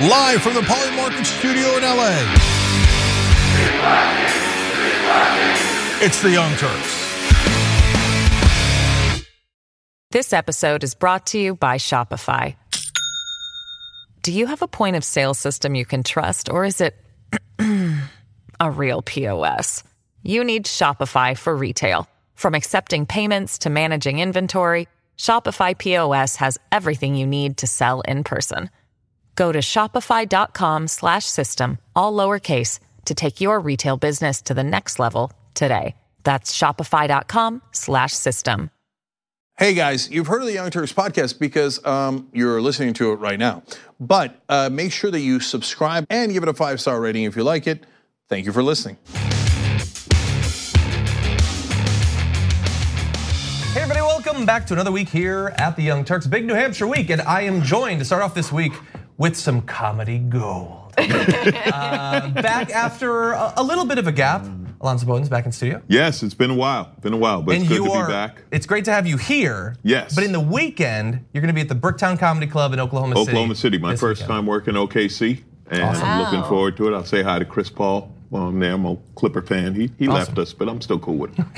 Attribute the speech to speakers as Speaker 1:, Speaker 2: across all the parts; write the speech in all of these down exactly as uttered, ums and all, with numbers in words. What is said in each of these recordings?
Speaker 1: Live from the Polymarket studio in L A. It's the Young Turks.
Speaker 2: This episode is brought to you by Shopify. Do you have a point of sale system you can trust, or is it a real P O S? You need Shopify for retail. From accepting payments to managing inventory, Shopify P O S has everything you need to sell in person. Go to shopify.com slash system, all lowercase, to take your retail business to the next level today. That's shopify.com slash system.
Speaker 1: Hey guys, you've heard of the Young Turks podcast because um, you're listening to it right now. But uh, make sure that you subscribe and give it a five-star rating if you like it. Thank you for listening.
Speaker 3: Hey everybody, welcome back to another week here at the Young Turks. Big New Hampshire week, and I am joined to start off this week with some comedy gold. uh, back after a, a little bit of a gap, Alonzo Bowden's back in studio.
Speaker 4: Yes, it's been a while, been a while, but
Speaker 3: and
Speaker 4: it's good
Speaker 3: you
Speaker 4: to
Speaker 3: are,
Speaker 4: be back.
Speaker 3: It's great to have you here.
Speaker 4: Yes.
Speaker 3: But in the weekend, you're gonna be at the Bricktown Comedy Club in Oklahoma City.
Speaker 4: Oklahoma City, my first
Speaker 3: weekend.
Speaker 4: time working O K C, and
Speaker 3: Awesome.
Speaker 4: I'm looking
Speaker 5: Wow.
Speaker 4: forward to it. I'll say hi to Chris Paul while I'm there. I'm a Clipper fan. He he
Speaker 3: Awesome.
Speaker 4: left us, but I'm still cool with him.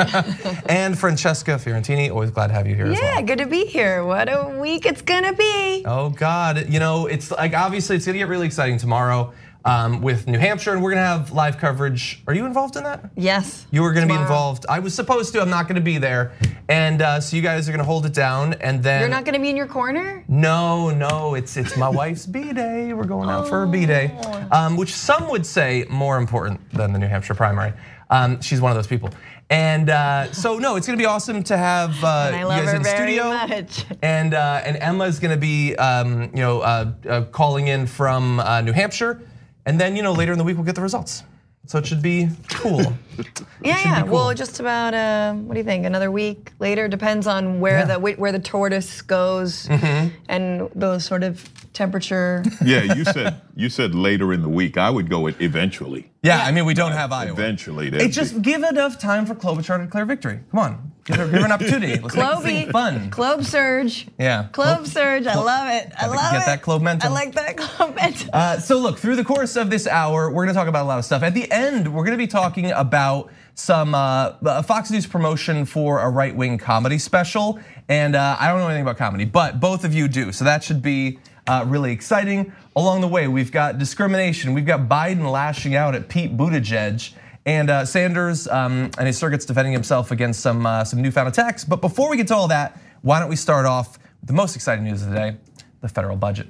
Speaker 3: And Francesca Fiorentini, always glad to have you here as well.
Speaker 5: Yeah, good to be here. What a week it's gonna be.
Speaker 3: Oh God, you know, it's like obviously it's gonna get really exciting tomorrow um, with New Hampshire, and we're gonna have live coverage. Are you involved in that?
Speaker 5: Yes.
Speaker 3: You were gonna
Speaker 5: tomorrow.
Speaker 3: be involved. I was supposed to, I'm not gonna be there. And uh, so you guys are gonna hold it down, and then-
Speaker 5: You're not gonna be in your corner?
Speaker 3: No, no, it's it's my wife's B-Day. We're going out for a B-Day, um, which some would say more important than the New Hampshire primary. Um, she's one of those people. And uh, so no, it's gonna be awesome to have uh,
Speaker 5: And I
Speaker 3: you
Speaker 5: love
Speaker 3: guys
Speaker 5: her
Speaker 3: in
Speaker 5: very
Speaker 3: studio.
Speaker 5: much.
Speaker 3: And uh, and Emma's gonna be um, you know uh, uh, calling in from uh, New Hampshire, and then you know later in the week we'll get the results. So it should be cool.
Speaker 5: Yeah,
Speaker 3: should
Speaker 5: yeah.
Speaker 3: be cool.
Speaker 5: Well, just about uh, what do you think? Another week later depends on where
Speaker 3: Yeah.
Speaker 5: the where the tortoise goes and those sort of temperature.
Speaker 4: Yeah, you said you said later in the week. I would go with eventually.
Speaker 3: Yeah, I mean we don't have Iowa.
Speaker 4: Eventually,
Speaker 3: Hey,
Speaker 4: that'd
Speaker 3: just
Speaker 4: be-
Speaker 3: give enough time for Klobuchar to declare victory. Come on, give her, give her an opportunity. Let's make this thing
Speaker 5: Clovey,
Speaker 3: fun.
Speaker 5: Clove surge.
Speaker 3: Yeah.
Speaker 5: Clove surge. I love it. I
Speaker 3: Gotta
Speaker 5: love
Speaker 3: get
Speaker 5: it.
Speaker 3: that clove momentum.
Speaker 5: I like that clove momentum.
Speaker 3: Uh, so look, through the course of this hour, we're gonna talk about a lot of stuff. At the end, we're gonna be talking about some uh, Fox News promotion for a right-wing comedy special. And uh, I don't know anything about comedy, but both of you do. So that should be uh, really exciting. Along the way, we've got discrimination. We've got Biden lashing out at Pete Buttigieg. And uh, Sanders um, and his circuits defending himself against some, uh, some newfound attacks. But before we get to all that, why don't we start off with the most exciting news of the day, the federal budget.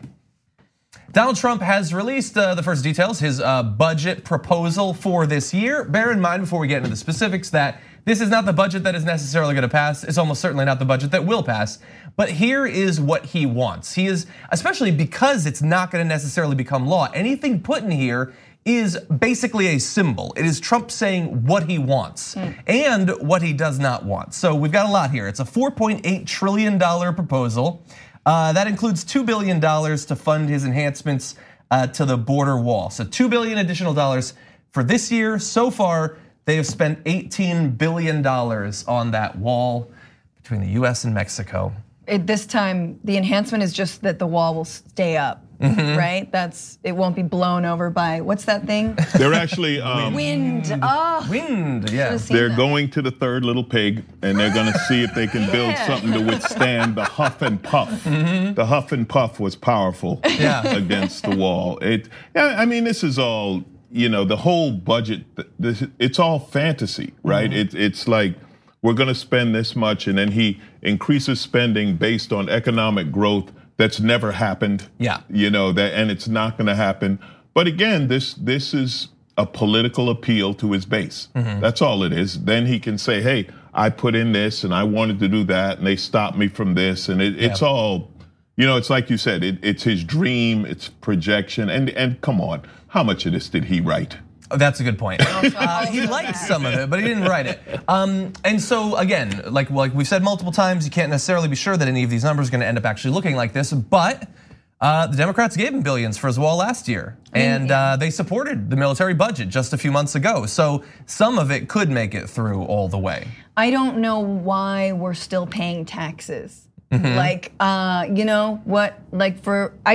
Speaker 3: Donald Trump has released uh, the first details, his uh, budget proposal for this year. Bear in mind before we get into the specifics that this is not the budget that is necessarily gonna pass. It's almost certainly not the budget that will pass. But here is what he wants. He is, especially because it's not gonna necessarily become law, anything put in here is basically a symbol. It is Trump saying what he wants mm. and what he does not want. So we've got a lot here. It's a four point eight trillion dollar proposal. Uh, that includes two billion dollars to fund his enhancements uh, to the border wall. So two billion dollars additional dollars for this year. So far, they have spent eighteen billion dollars on that wall between the U S and Mexico.
Speaker 5: At this time, the enhancement is just that the wall will stay up, mm-hmm. right? That's it won't be blown over by what's that thing?
Speaker 4: They're actually um,
Speaker 5: Wind. Oh,
Speaker 3: Wind, yeah.
Speaker 5: Should've seen
Speaker 4: they're
Speaker 5: that.
Speaker 4: going to the third little pig, and they're going to see if they can build
Speaker 5: Yeah.
Speaker 4: something to withstand the huff and puff.
Speaker 3: Mm-hmm.
Speaker 4: The huff and puff was powerful
Speaker 3: Yeah.
Speaker 4: against the wall. It, yeah, I mean, this is all, you know, the whole budget. This, it's all fantasy, right?
Speaker 3: Mm-hmm.
Speaker 4: It, it's like we're going to spend this much, and then he increases spending based on economic growth that's never happened.
Speaker 3: Yeah.
Speaker 4: You know that, and it's not going to happen. But again, this this is a political appeal to his base. Mm-hmm. That's all it is. Then he can say, "Hey, I put in this, and I wanted to do that, and they stopped me from this." And it, it's
Speaker 3: Yeah.
Speaker 4: all, you know, it's like you said, it, it's his dream, it's projection, and and come on, how much of this did he write?
Speaker 3: Oh, that's a good point. Uh, he liked some of it, but he didn't write it. Um, and so again, like like we've said multiple times, you can't necessarily be sure that any of these numbers are going to end up actually looking like this. But uh, the Democrats gave him billions for his wall last year, and uh, they supported the military budget just a few months ago. So some of it could make it through all the way.
Speaker 5: I don't know why we're still paying taxes. Mm-hmm. Like, uh, you know what? Like for I just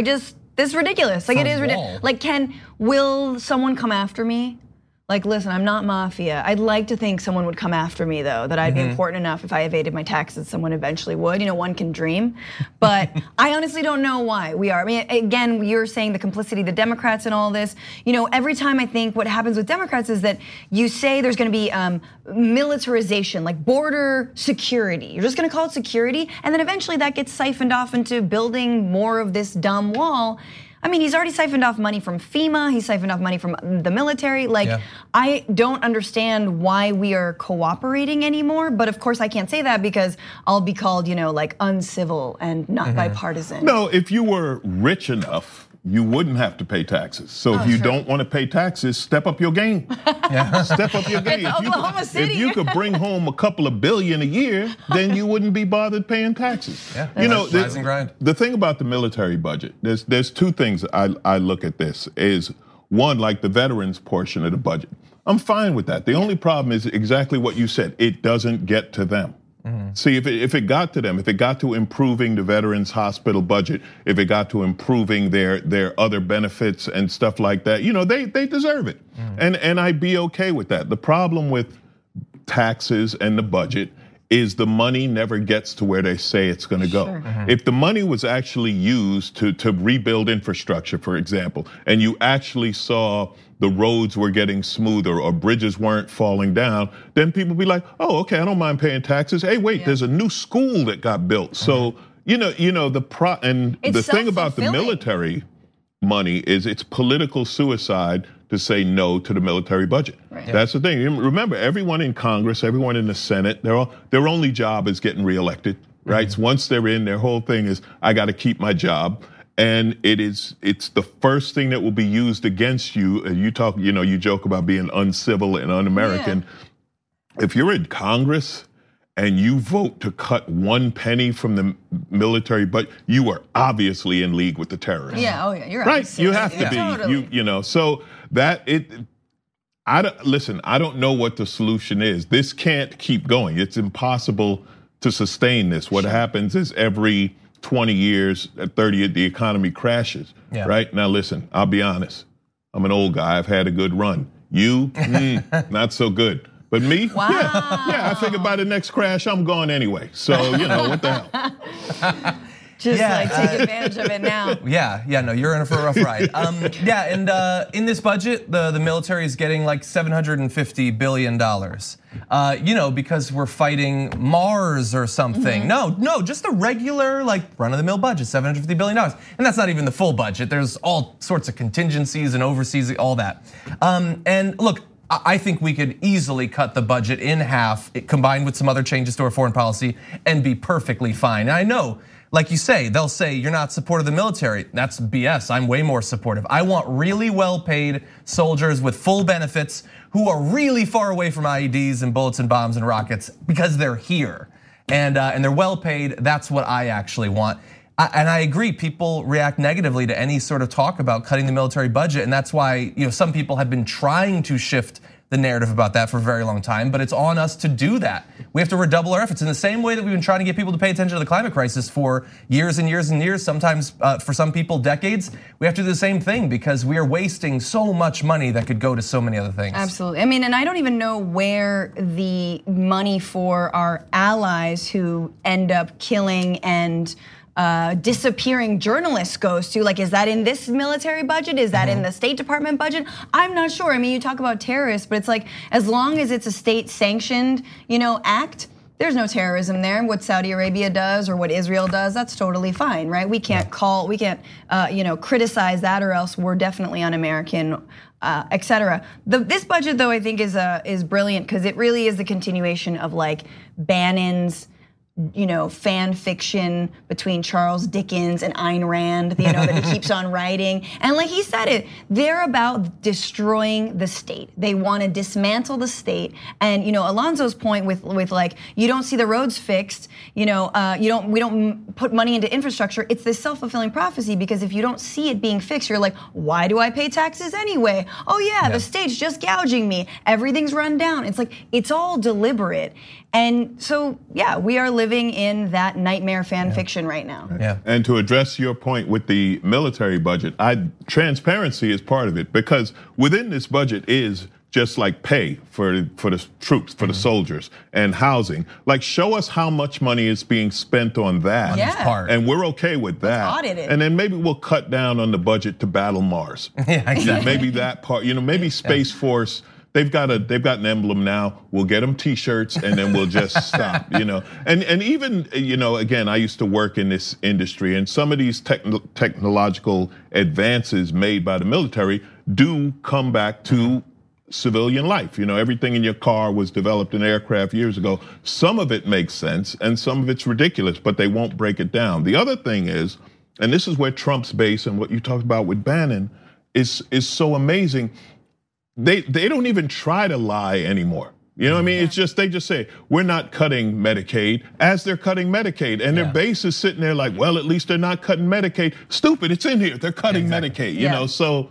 Speaker 5: this is ridiculous. Like
Speaker 3: For
Speaker 5: it is
Speaker 3: a
Speaker 5: ridiculous.
Speaker 3: wall.
Speaker 5: Like, can will someone come after me? Like, listen, I'm not mafia. I'd like to think someone would come after me, though, that I'd be important enough if I evaded my taxes, someone eventually would. You know, one can dream. But I honestly don't know why we are. I mean, again, you're saying the complicity of the Democrats in all this. You know, every time I think what happens with Democrats is that you say there's gonna be um, militarization, like border security. You're just gonna call it security, and then eventually that gets siphoned off into building more of this dumb wall. I mean, he's already siphoned off money from FEMA. He's siphoned off money from the military. Like, yeah. I don't understand why we are cooperating anymore. But of course, I can't say that because I'll be called, you know, like uncivil and not mm-hmm. bipartisan.
Speaker 4: No, if you were rich enough, you wouldn't have to pay taxes. So oh, if you true. don't want to pay taxes, step up your game. Yeah. Step up your game.
Speaker 5: It's
Speaker 4: if
Speaker 5: Oklahoma
Speaker 4: you could,
Speaker 5: City.
Speaker 4: If you could bring home a couple of billion a year, then you wouldn't be bothered paying taxes.
Speaker 3: Yeah,
Speaker 4: you know, the,
Speaker 3: rise and grind.
Speaker 4: The thing about the military budget, there's there's two things I, I look at this is one, like the veterans portion of the budget. I'm fine with that. The only problem is exactly what you said. It doesn't get to them. Mm-hmm. See, if it, if it got to them, if it got to improving the veterans hospital budget, if it got to improving their their other benefits and stuff like that, you know, they they deserve it. Mm-hmm. And and I'd be okay with that. The problem with taxes and the budget is the money never gets to where they say it's going to go.
Speaker 5: Sure.
Speaker 4: Mm-hmm. If the money was actually used to to rebuild infrastructure, for example, and you actually saw the roads were getting smoother or bridges weren't falling down, then people be like, oh, okay, I don't mind paying taxes. Hey, wait, yeah. there's a new school that got built. Mm-hmm. So, you know, you know, the pro and
Speaker 5: it's
Speaker 4: the thing about the military money is it's political suicide to say no to the military budget. Right. Yeah. That's the thing. Remember, everyone in Congress, everyone in the Senate, they're all, their only job is getting reelected, right? Mm-hmm. So once they're in, their whole thing is, I got to keep my job. And it is, it's the first thing that will be used against you. You talk, you know, you joke about being uncivil and un-American. Yeah. If you're in Congress and you vote to cut one penny from the military, but you are obviously in league with the terrorists.
Speaker 5: Yeah, oh yeah, you're
Speaker 4: right.
Speaker 5: Obviously.
Speaker 4: You have to
Speaker 5: yeah.
Speaker 4: be.
Speaker 5: Totally.
Speaker 4: You, you know, so that it. I don't listen. I don't know what the solution is. This can't keep going. It's impossible to sustain this. What sure. happens is every twenty years, at thirty, the economy crashes, yeah. right? Now listen, I'll be honest. I'm an old guy, I've had a good run. You, mm, not so good. But me,
Speaker 5: wow.
Speaker 4: yeah, yeah, I figure by the next crash, I'm gone anyway. So, you know, what the hell?
Speaker 5: Just
Speaker 3: yeah,
Speaker 5: like take uh, advantage of it now.
Speaker 3: Yeah, yeah, no, you're in for a rough ride. Um, yeah, and uh, in this budget, the, the military is getting like seven hundred fifty billion dollars. Uh, you know, because we're fighting Mars or something. Mm-hmm. No, no, just a regular, like, run-of-the-mill budget, seven hundred fifty billion dollars. And that's not even the full budget. There's all sorts of contingencies and overseas, all that. Um, and look, I think we could easily cut the budget in half, combined with some other changes to our foreign policy, and be perfectly fine. And I know, like you say, they'll say you're not supportive of the military. That's B S. I'm way more supportive. I want really well-paid soldiers with full benefits who are really far away from I E Ds and bullets and bombs and rockets because they're here. And, uh, and they're well-paid. That's what I actually want. And I agree, people react negatively to any sort of talk about cutting the military budget, and that's why, you know, some people have been trying to shift the narrative about that for a very long time, but it's on us to do that. We have to redouble our efforts in the same way that we've been trying to get people to pay attention to the climate crisis for years and years and years, sometimes uh, for some people decades. We have to do the same thing because we are wasting so much money that could go to so many other things.
Speaker 5: Absolutely. I mean, and I don't even know where the money for our allies who end up killing and Uh, disappearing journalists goes to. Like, is that in this military budget? Is that mm-hmm. in the State Department budget? I'm not sure. I mean, you talk about terrorists, but it's like, as long as it's a state sanctioned, you know, act, there's no terrorism there. What Saudi Arabia does or what Israel does, that's totally fine, right? We can't call, we can't, uh, you know, criticize that, or else we're definitely un-American, uh, et cetera. The, this budget, though, I think is uh, is brilliant because it really is the continuation of like Bannon's, you know, fan fiction between Charles Dickens and Ayn Rand, you know, that he keeps on writing. And like he said it, they're about destroying the state. They want to dismantle the state. And, you know, Alonzo's point with, with like, you don't see the roads fixed, you know, uh, you don't, we don't put money into infrastructure. It's this self-fulfilling prophecy because if you don't see it being fixed, you're like, why do I pay taxes anyway? Oh yeah, yeah. The state's just gouging me. Everything's run down. It's like, it's all deliberate. And so, yeah, we are living living in that nightmare fan yeah. fiction right now.
Speaker 3: Yeah.
Speaker 4: And to address your point with the military budget, I transparency is part of it, because within this budget is just like pay for for the troops, for mm-hmm. the soldiers, and housing. Like, show us how much money is being spent on that,
Speaker 5: yeah.
Speaker 3: part.
Speaker 4: and we're okay with that.
Speaker 5: Audit it.
Speaker 4: And then maybe we'll cut down on the budget to battle Mars.
Speaker 3: yeah, exactly.
Speaker 4: Maybe that part. You know, maybe Space yeah. Force. They've got a they've got an emblem now. We'll get them T-shirts, and then we'll just stop. You know, and and even you know, again, I used to work in this industry, and some of these techn- technological advances made by the military do come back to civilian life. You know, everything in your car was developed in aircraft years ago. Some of it makes sense, and some of it's ridiculous, but they won't break it down. The other thing is, and this is where Trump's base and what you talked about with Bannon is is so amazing. They they don't even try to lie anymore. You know what I mean? It's just, they just say, we're not cutting Medicaid as they're cutting Medicaid. And
Speaker 3: yeah.
Speaker 4: their base is sitting there like, well, at least they're not cutting Medicaid. Stupid, it's in here. They're cutting exactly. Medicaid, you yeah. know, so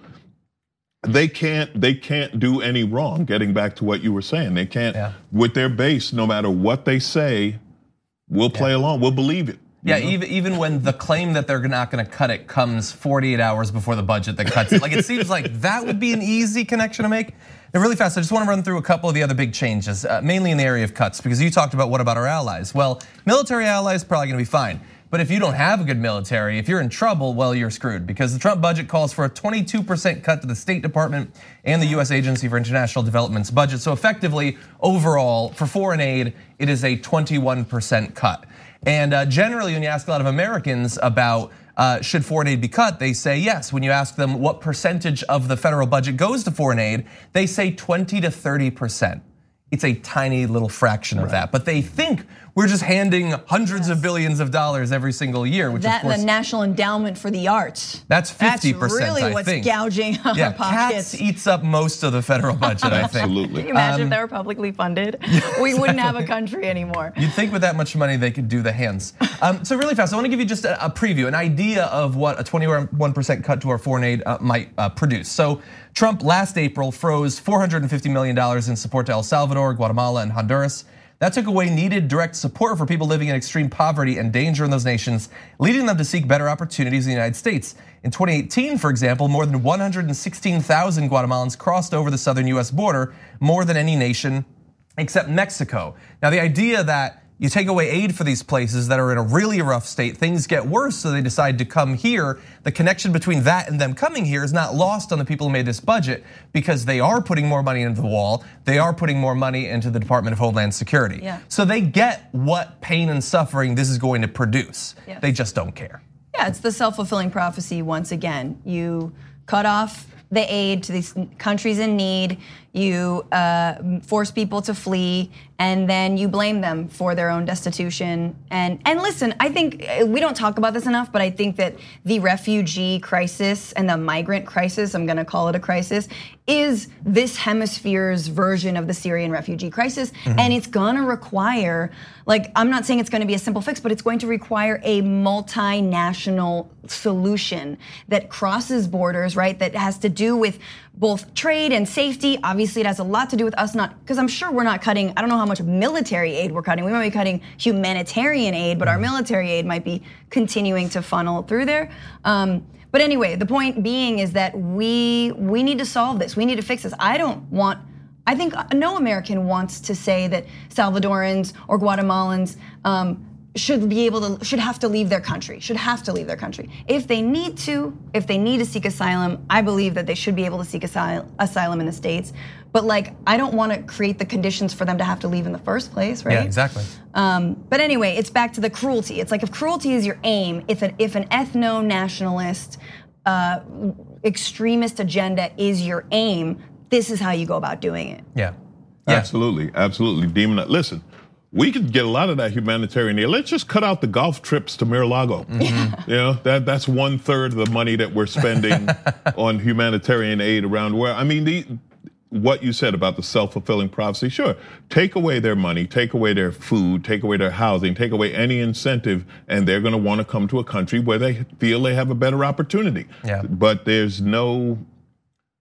Speaker 4: they can't they can't do any wrong. Getting back to what you were saying, they can't, yeah. with their base, no matter what they say, we'll play yeah. along, we'll believe it.
Speaker 3: Yeah, know? even even when the claim that they're not going to cut it comes forty-eight hours before the budget that cuts it. Like, it seems like that would be an easy connection to make. And really fast, I just want to run through a couple of the other big changes, uh, mainly in the area of cuts, because you talked about what about our allies? Well, military allies probably going to be fine. But if you don't have a good military, if you're in trouble, well, you're screwed, because the Trump budget calls for a twenty-two percent cut to the State Department and the U S Agency for International Development's budget. So effectively, overall, for foreign aid, it is a twenty-one percent cut. And uh, generally, when you ask a lot of Americans about uh, should foreign aid be cut, they say yes. When you ask them what percentage of the federal budget goes to foreign aid, they say twenty to thirty percent. It's a tiny little fraction of right. that, but they think we're just handing hundreds yes. of billions of dollars every single year, which
Speaker 5: that,
Speaker 3: of course,
Speaker 5: the National Endowment for the Arts.
Speaker 3: That's fifty percent.
Speaker 5: That's really
Speaker 3: I
Speaker 5: what's
Speaker 3: think.
Speaker 5: gouging our
Speaker 3: yeah,
Speaker 5: pockets.
Speaker 3: Cats eats up most of the federal budget, I think.
Speaker 4: Absolutely.
Speaker 5: Can you imagine
Speaker 3: um,
Speaker 5: if they were publicly funded? Yeah, we wouldn't have a country anymore.
Speaker 3: You'd think with that much money they could do the hands. Um, so really fast, I want to give you just a, a preview, an idea of what a twenty-one percent cut to our foreign aid uh, might uh, produce. So Trump last April froze four hundred fifty million dollars in support to El Salvador, Guatemala, and Honduras. That took away needed direct support for people living in extreme poverty and danger in those nations, leading them to seek better opportunities in the United States. In twenty eighteen, for example, more than one hundred sixteen thousand Guatemalans crossed over the southern U S border, more than any nation except Mexico. Now, the idea that you take away aid for these places that are in a really rough state, things get worse, so they decide to come here. The connection between that and them coming here is not lost on the people who made this budget, because they are putting more money into the wall. They are putting more money into the Department of Homeland Security.
Speaker 5: Yeah.
Speaker 3: So they get what pain and suffering this is going to produce.
Speaker 5: Yes.
Speaker 3: They just don't care.
Speaker 5: Yeah, it's the self-fulfilling prophecy once again. You cut off the aid to these countries in need, you uh, force people to flee, and then you blame them for their own destitution. And and listen, I think we don't talk about this enough, but I think that the refugee crisis and the migrant crisis, I'm gonna call it a crisis, is this hemisphere's version of the Syrian refugee crisis. Mm-hmm. And it's gonna require, like, I'm not saying it's gonna be a simple fix, but it's going to require a multinational solution that crosses borders, right? That has to do with both trade and safety. Obviously, it has a lot to do with us not, because I'm sure we're not cutting, I don't know how much military aid we're cutting. We might be cutting humanitarian aid, but our military aid might be continuing to funnel through there. Um, but anyway, the point being is that we we need to solve this. We need to fix this. I don't want, I think no American wants to say that Salvadorans or Guatemalans um, should be able to, should have to leave their country, should have to leave their country. If they need to, if they need to seek asylum, I believe that they should be able to seek asylum in the States. But like, I don't want to create the conditions for them to have to leave in the first place, right?
Speaker 3: Yeah, exactly.
Speaker 5: Um, but anyway, it's back to the cruelty. It's like if cruelty is your aim, if an, if an ethno-nationalist, uh, extremist agenda is your aim, this is how you go about doing it.
Speaker 3: Yeah. yeah.
Speaker 4: Absolutely, absolutely. Demon, listen. We could get a lot of that humanitarian aid. Let's just cut out the golf trips to Mar-a-Lago. Mm-hmm. You know, that that's one third of the money that we're spending on humanitarian aid around where, I mean, the, what you said about the self-fulfilling prophecy, sure, take away their money, take away their food, take away their housing, take away any incentive, and they're gonna wanna come to a country where they feel they have a better opportunity.
Speaker 3: Yeah.
Speaker 4: But there's no,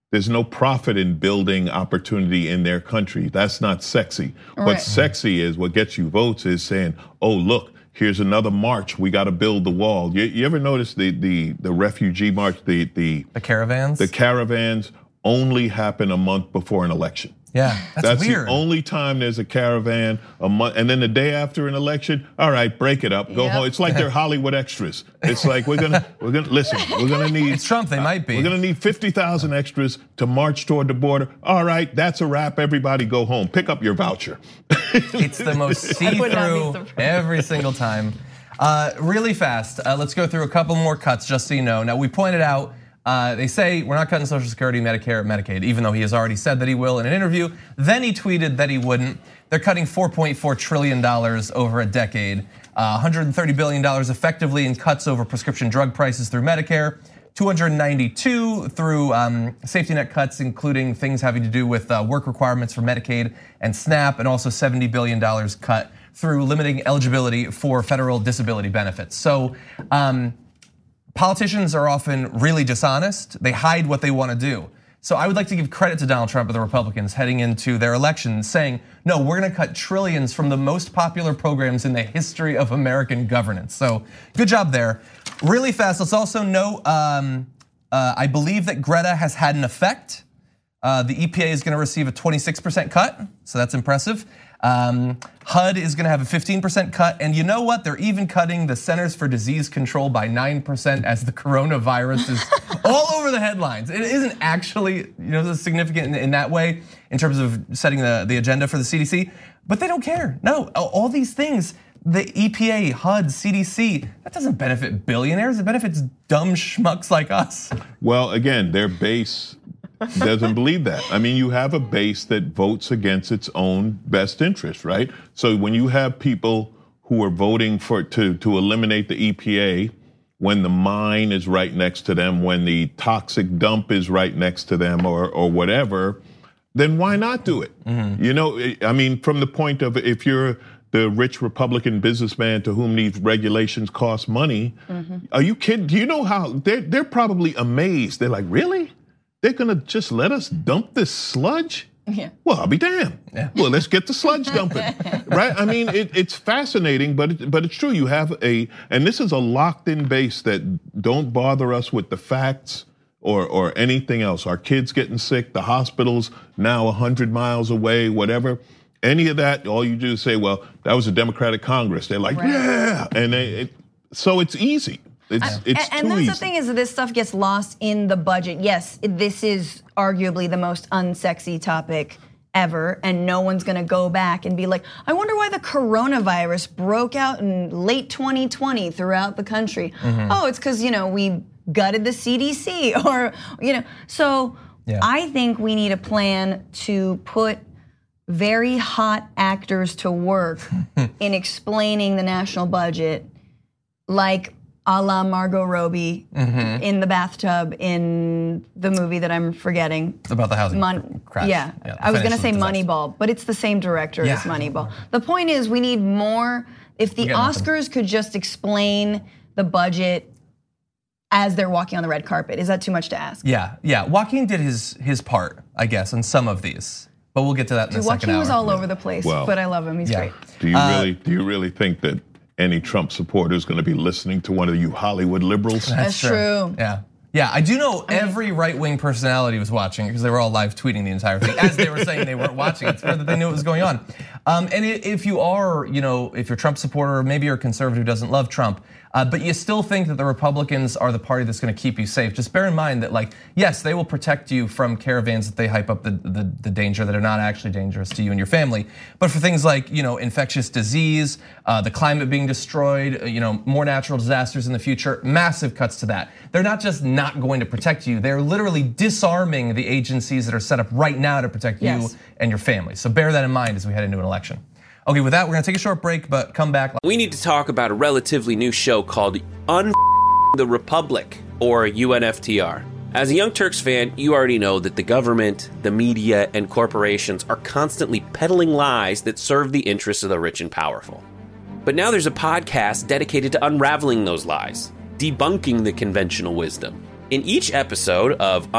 Speaker 4: there's no profit in building opportunity in their country. That's not sexy.
Speaker 5: Right.
Speaker 4: What's sexy is what gets you votes is saying, oh, look, here's another march. We got to build the wall. You, you ever notice the the the refugee march, the the
Speaker 3: The caravans?
Speaker 4: the caravans only happen a month before an election.
Speaker 3: Yeah, that's,
Speaker 4: That's
Speaker 3: weird.
Speaker 4: the only time there's a caravan a month, and then the day after an election, all right, break it up, go
Speaker 5: Yep.
Speaker 4: home. It's like they're Hollywood extras. It's like we're gonna we're gonna listen. We're gonna need.
Speaker 3: It's Trump, they might be.
Speaker 4: We're gonna need fifty thousand extras to march toward the border. All right, that's a wrap. Everybody go home. Pick up your voucher.
Speaker 3: It's the most
Speaker 5: would not be
Speaker 3: see-through
Speaker 5: surprised.
Speaker 3: every single time. Uh, really fast, uh, let's go through a couple more cuts just so you know. Now, we pointed out, uh, they say we're not cutting Social Security, Medicare, Medicaid, even though he has already said that he will in an interview. Then he tweeted that he wouldn't. They're cutting four point four trillion dollars over a decade, uh, one hundred thirty billion dollars effectively in cuts over prescription drug prices through Medicare, two hundred ninety-two through um, safety net cuts, including things having to do with uh, work requirements for Medicaid and SNAP, and also seventy billion dollars cut through limiting eligibility for federal disability benefits. So um, politicians are often really dishonest. They hide what they want to do. So I would like to give credit to Donald Trump and the Republicans heading into their election, saying, no, we're gonna cut trillions from the most popular programs in the history of American governance. So good job there. Really fast, let's also note, um, uh, I believe that Greta has had an effect. Uh, the E P A is gonna receive a twenty-six percent cut, so that's impressive. Um, H U D is gonna have a fifteen percent cut, and you know what? They're even cutting the Centers for Disease Control by nine percent as the coronavirus is all over the headlines. It isn't actually, you know, significant in, in that way in terms of setting the, the agenda for the C D C, but they don't care. No, all these things, the E P A, H U D, C D C, that doesn't benefit billionaires, it benefits dumb schmucks like us.
Speaker 4: Well, again, their base doesn't believe that. I mean, you have a base that votes against its own best interest, right? So when you have people who are voting for to to eliminate the E P A when the mine is right next to them, when the toxic dump is right next to them, or or whatever, then why not do it? Mm-hmm. You know, I mean, from the point of if you're the rich Republican businessman to whom these regulations cost money, mm-hmm. Are you kidding? Do you know how they're they're probably amazed? They're like, really? They're gonna just let us dump this sludge?
Speaker 5: Yeah.
Speaker 4: Well, I'll be damned. Yeah. Well, let's get the sludge dumping, right? I mean, it, it's fascinating, but it, but it's true. You have a, and this is a locked-in base that don't bother us with the facts or or anything else. Our kids getting sick, the hospitals now a hundred miles away, whatever. Any of that, all you do is say, well, that was a Democratic Congress. They're like, right. yeah, and they, it, so it's easy. It's,
Speaker 5: I,
Speaker 4: it's
Speaker 5: and
Speaker 4: too
Speaker 5: that's
Speaker 4: easy.
Speaker 5: the thing is that this stuff gets lost in the budget. Yes, this is arguably the most unsexy topic ever, and no one's gonna go back and be like, I wonder why the coronavirus broke out in late twenty twenty throughout the country. Mm-hmm. Oh, it's because, you know, we gutted the C D C, or, you know, so yeah. I think we need a plan to put very hot actors to work in explaining the national budget, like a la Margot Robbie mm-hmm. in the bathtub in the movie that I'm forgetting.
Speaker 3: About the housing
Speaker 5: Mon-
Speaker 3: crash.
Speaker 5: Yeah,
Speaker 3: yeah
Speaker 5: I was gonna say
Speaker 3: disaster.
Speaker 5: Moneyball, but it's the same director
Speaker 3: yeah.
Speaker 5: as Moneyball. The point is we need more, if the Oscars nothing. could just explain the budget as they're walking on the red carpet. Is that too much to ask?
Speaker 3: Yeah, yeah, Joaquin did his his part, I guess, on some of these. But we'll get to that in
Speaker 5: Dude,
Speaker 3: a second
Speaker 5: Joaquin
Speaker 3: hour.
Speaker 5: was all
Speaker 3: yeah.
Speaker 5: over the place,
Speaker 4: well,
Speaker 5: but I love him, he's yeah. great.
Speaker 4: Do you
Speaker 3: uh,
Speaker 4: really do you really think that any Trump supporter is going to be listening to one of you Hollywood liberals?
Speaker 5: That's, That's true. true.
Speaker 3: Yeah. Yeah, I do know every right-wing personality was watching because they were all live tweeting the entire thing as they were saying they weren't watching. It's clear that they knew what was going on. Um, and if you are, you know, if you're a Trump supporter, maybe you're a conservative who doesn't love Trump, uh, but you still think that the Republicans are the party that's going to keep you safe. Just bear in mind that, like, yes, they will protect you from caravans that they hype up the, the, the danger that are not actually dangerous to you and your family. But for things like, you know, infectious disease, uh, the climate being destroyed, you know, more natural disasters in the future, massive cuts to that. They're not just not going to protect you. They're literally disarming the agencies that are set up right now to protect
Speaker 5: yes.
Speaker 3: you and your family. So bear that in mind as we head into an election. Okay, with that, we're gonna take a short break, but come back.
Speaker 6: We need to talk about a relatively new show called Un the Republic, or U N F T R. As a Young Turks fan, you already know that the government, the media, and corporations are constantly peddling lies that serve the interests of the rich and powerful. But now there's a podcast dedicated to unraveling those lies, debunking the conventional wisdom. In each episode of Un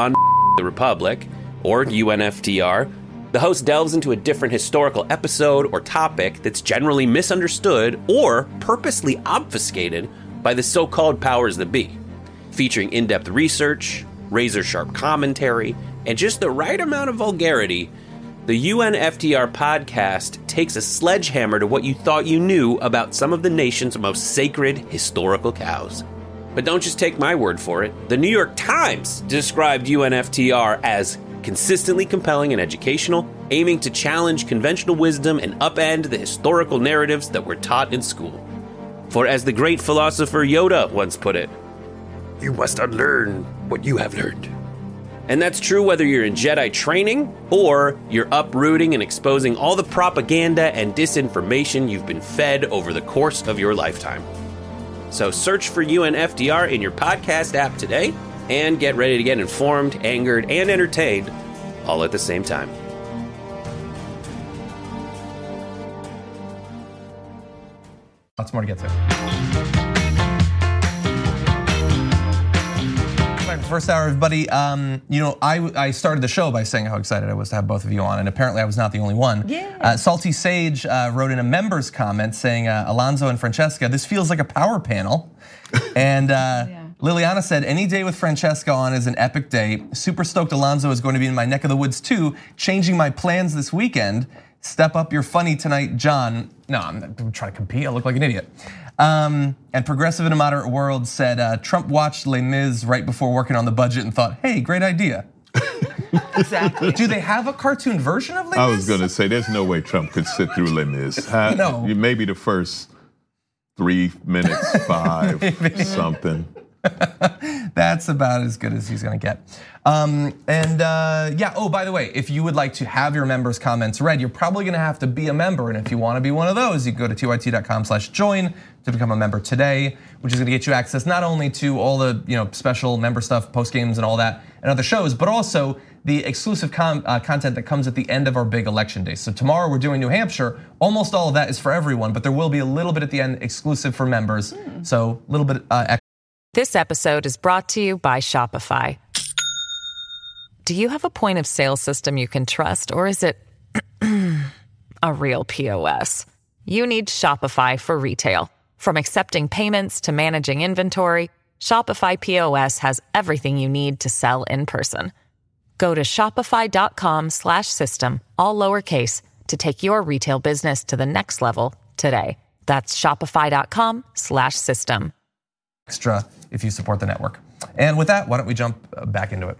Speaker 6: the Republic, or U N F T R, the host delves into a different historical episode or topic that's generally misunderstood or purposely obfuscated by the so-called powers that be, featuring in-depth research, razor-sharp commentary, and just the right amount of vulgarity. The U N F T R podcast takes a sledgehammer to what you thought you knew about some of the nation's most sacred historical cows. But don't just take my word for it. The New York Times described U N F T R as consistently compelling and educational, aiming to challenge conventional wisdom and upend the historical narratives that were taught in school. For as the great philosopher Yoda once put it, you must unlearn what you have learned. And that's true whether you're in Jedi training or you're uprooting and exposing all the propaganda and disinformation you've been fed over the course of your lifetime. So search for U N F T R in your podcast app today and get ready to get informed, angered, and entertained all at the same time.
Speaker 3: Lots more to get to. First hour, everybody. Um, you know, I, I started the show by saying how excited I was to have both of you on, and apparently I was not the only one.
Speaker 5: Yeah.
Speaker 3: Uh, Salty Sage uh, wrote in a member's comment saying, uh, Alonso and Francesca, this feels like a power panel. And uh, yeah. Liliana said, any day with Francesca on is an epic day. Super stoked Alonso is going to be in my neck of the woods too, changing my plans this weekend. Step up your funny tonight, John. No, I'm not trying to compete, I look like an idiot. Um, and Progressive in a Moderate World said, uh, Trump watched Les Mis right before working on the budget and thought, hey, great idea. Exactly. Do they have a cartoon version of Les Mis?
Speaker 4: I was gonna say, there's no way Trump could sit through Les Mis. No. Maybe the first three minutes, five, something.
Speaker 3: That's about as good as he's gonna get. Um, and uh, yeah, oh, by the way, if you would like to have your members' comments read, you're probably gonna have to be a member. And if you wanna be one of those, you can go to T Y T dot com slash join to become a member today, which is gonna get you access not only to all the you know special member stuff, post games and all that, and other shows, but also the exclusive com- uh, content that comes at the end of our big election day. So tomorrow we're doing New Hampshire. Almost all of that is for everyone, but there will be a little bit at the end exclusive for members. Mm. So a little bit uh, extra.
Speaker 2: This episode is brought to you by Shopify. Do you have a point of sale system you can trust, or is it a real P O S? You need Shopify for retail. From accepting payments to managing inventory, Shopify P O S has everything you need to sell in person. Go to shopify dot com slash system, all lowercase, to take your retail business to the next level today. That's shopify dot com slash system.
Speaker 3: Extra if you support the network. And with that, why don't we jump back into it?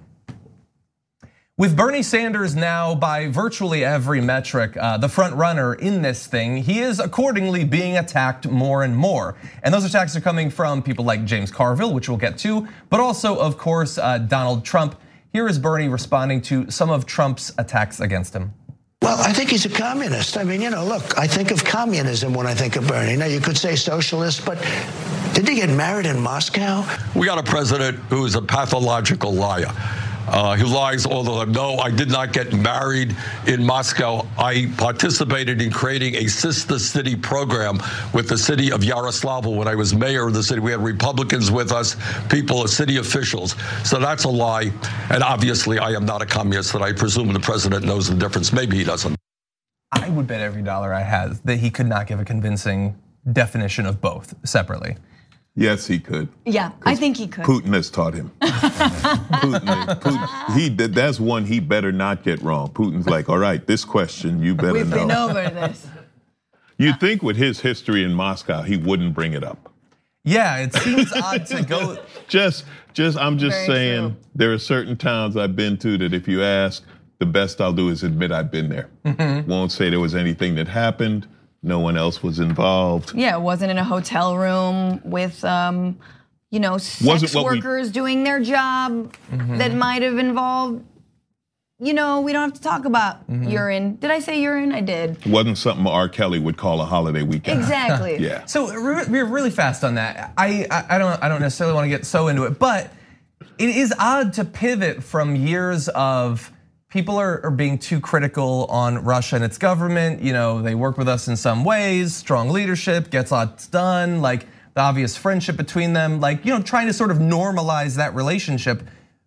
Speaker 3: With Bernie Sanders now by virtually every metric, uh, the front runner in this thing, he is accordingly being attacked more and more. And those attacks are coming from people like James Carville, which we'll get to, but also, of course, uh, Donald Trump. Here is Bernie responding to some of Trump's attacks against him.
Speaker 7: Well, I think he's a communist. I mean, you know, look, I think of communism when I think of Bernie. Now, you could say socialist, but did he get married in Moscow?
Speaker 8: We got a president who is a pathological liar. Uh, who lies all the time. No, I did not get married in Moscow. I participated in creating a sister city program with the city of Yaroslavl when I was mayor of the city. We had Republicans with us, people, city officials. So that's a lie. And obviously, I am not a communist, and I presume the president knows the difference. Maybe he doesn't.
Speaker 3: I would bet every dollar I have that he could not give a convincing definition of both separately.
Speaker 4: Yes, he could.
Speaker 5: Yeah, I think he could.
Speaker 4: Putin has taught him. Putin, Putin, he that's one he better not get wrong. Putin's like, all right, this question you better
Speaker 5: We've
Speaker 4: know.
Speaker 5: We've been over this.
Speaker 4: You'd think with his history in Moscow, he wouldn't bring it up.
Speaker 3: Yeah, it seems odd to go.
Speaker 4: Just, just, I'm just
Speaker 5: Very
Speaker 4: saying,
Speaker 5: true.
Speaker 4: There are certain towns I've been to that if you ask, the best I'll do is admit I've been there. Mm-hmm. Won't say there was anything that happened. No one else was involved.
Speaker 5: Yeah, it wasn't in a hotel room with, um, you know, sex workers we... doing their job mm-hmm. that might have involved, you know, we don't have to talk about mm-hmm. urine. Did I say urine? I did.
Speaker 4: Wasn't something R. Kelly would call a holiday weekend.
Speaker 5: Exactly.
Speaker 4: Yeah.
Speaker 3: So we're really fast on that. I I don't I don't necessarily want to get so into it, but it is odd to pivot from years of people are, are being too critical on Russia and its government. You know, they work with us in some ways, strong leadership, gets lots done, like the obvious friendship between them, like, you know, trying to sort of normalize that relationship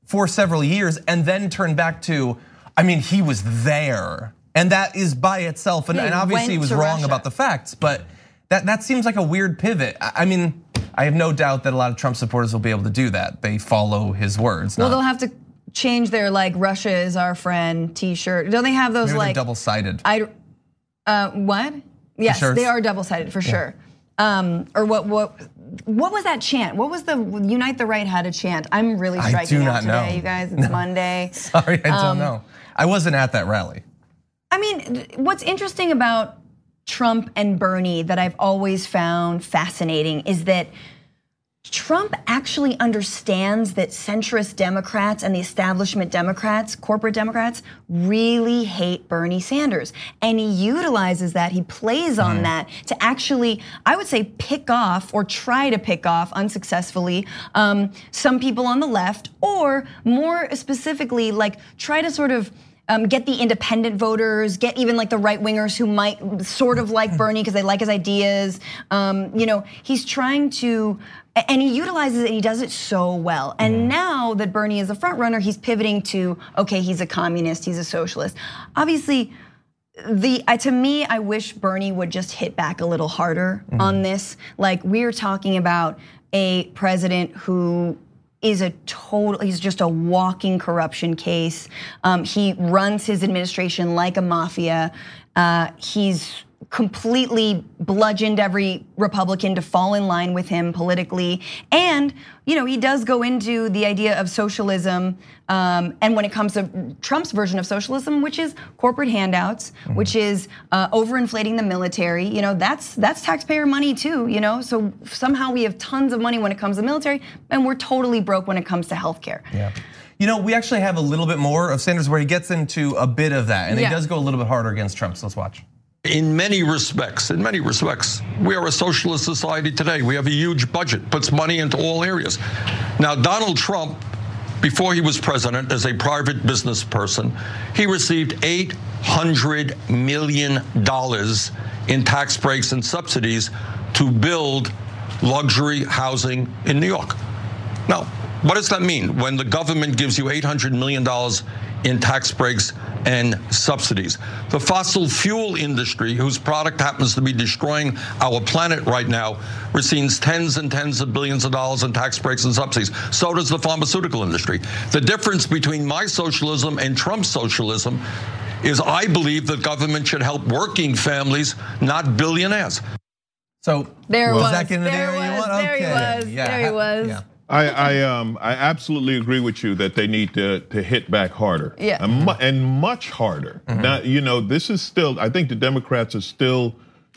Speaker 3: for several years and then turned back to, I mean, he was there. And that is by itself, and,
Speaker 5: Yeah, he
Speaker 3: and obviously
Speaker 5: went
Speaker 3: he was
Speaker 5: to
Speaker 3: wrong
Speaker 5: Russia.
Speaker 3: about the facts, but that, that seems like a weird pivot. I I mean, I have no doubt that a lot of Trump supporters will be able to do that. They follow his words.
Speaker 5: Well,
Speaker 3: not-
Speaker 5: they'll have to change their like Russia is our friend T-shirt. Don't they have those
Speaker 3: Maybe they're
Speaker 5: like
Speaker 3: double-sided.
Speaker 5: I, uh, what? Yes,
Speaker 3: shirts?
Speaker 5: they are double-sided for sure. Um, or what? What? What was that chant? What was the Unite the Right had a chant? I'm really
Speaker 3: I
Speaker 5: striking
Speaker 3: do
Speaker 5: out
Speaker 3: not
Speaker 5: today,
Speaker 3: know.
Speaker 5: you guys. It's Monday.
Speaker 3: Sorry, I don't
Speaker 5: Um,
Speaker 3: know. I wasn't at that rally.
Speaker 5: I mean, what's interesting about Trump and Bernie that I've always found fascinating is that Trump actually understands that centrist Democrats and the establishment Democrats, corporate Democrats, really hate Bernie Sanders. And he utilizes that, he plays on that to actually, I would say, pick off or try to pick off unsuccessfully um, some people on the left, or more specifically, like try to sort of Um, get the independent voters, get even like the right wingers who might sort of like Bernie because they like his ideas. Um, you know, he's trying to, and he utilizes it and he does it so well. And now that Bernie is a front runner, he's pivoting to, okay, he's a communist, he's a socialist. Obviously, the uh, to me, I wish Bernie would just hit back a little harder on this. Like we're talking about a president who is a total, he's just a walking corruption case. Um, he runs his administration like a mafia. Uh, he's completely bludgeoned every Republican to fall in line with him politically. And, you know, he does go into the idea of socialism. Um, and when it comes to Trump's version of socialism, which is corporate handouts, mm-hmm. which is uh, overinflating the military, you know, that's that's taxpayer money too, you know? So somehow we have tons of money when it comes to military, and we're totally broke when it comes to healthcare.
Speaker 3: Yeah. You know, we actually have a little bit more of Sanders where he gets into a bit of that, and
Speaker 5: Yeah.
Speaker 3: he does go a little bit harder against Trump, so let's watch.
Speaker 8: In many respects, in many respects, we are a socialist society today. We have a huge budget, puts money into all areas. Now, Donald Trump, before he was president, as a private business person, he received eight hundred million dollars in tax breaks and subsidies to build luxury housing in New York. Now, what does that mean when the government gives you eight hundred million dollars in tax breaks and subsidies? The fossil fuel industry, whose product happens to be destroying our planet right now, receives tens and tens of billions of dollars in tax breaks and subsidies. So does the pharmaceutical industry. The difference between my socialism and Trump's socialism is I believe that government should help working families, not billionaires.
Speaker 3: So
Speaker 5: There
Speaker 3: was
Speaker 5: was,
Speaker 3: that getting the
Speaker 5: there
Speaker 3: area you
Speaker 5: was,
Speaker 3: want?
Speaker 5: there he
Speaker 3: Okay.
Speaker 5: was,
Speaker 3: Yeah.
Speaker 5: there he was.
Speaker 3: Yeah.
Speaker 4: I I um I absolutely agree with you that they need to to hit back harder.
Speaker 5: Yeah.
Speaker 4: And, mu- and much harder. Now, you know, this is still, I think the Democrats are still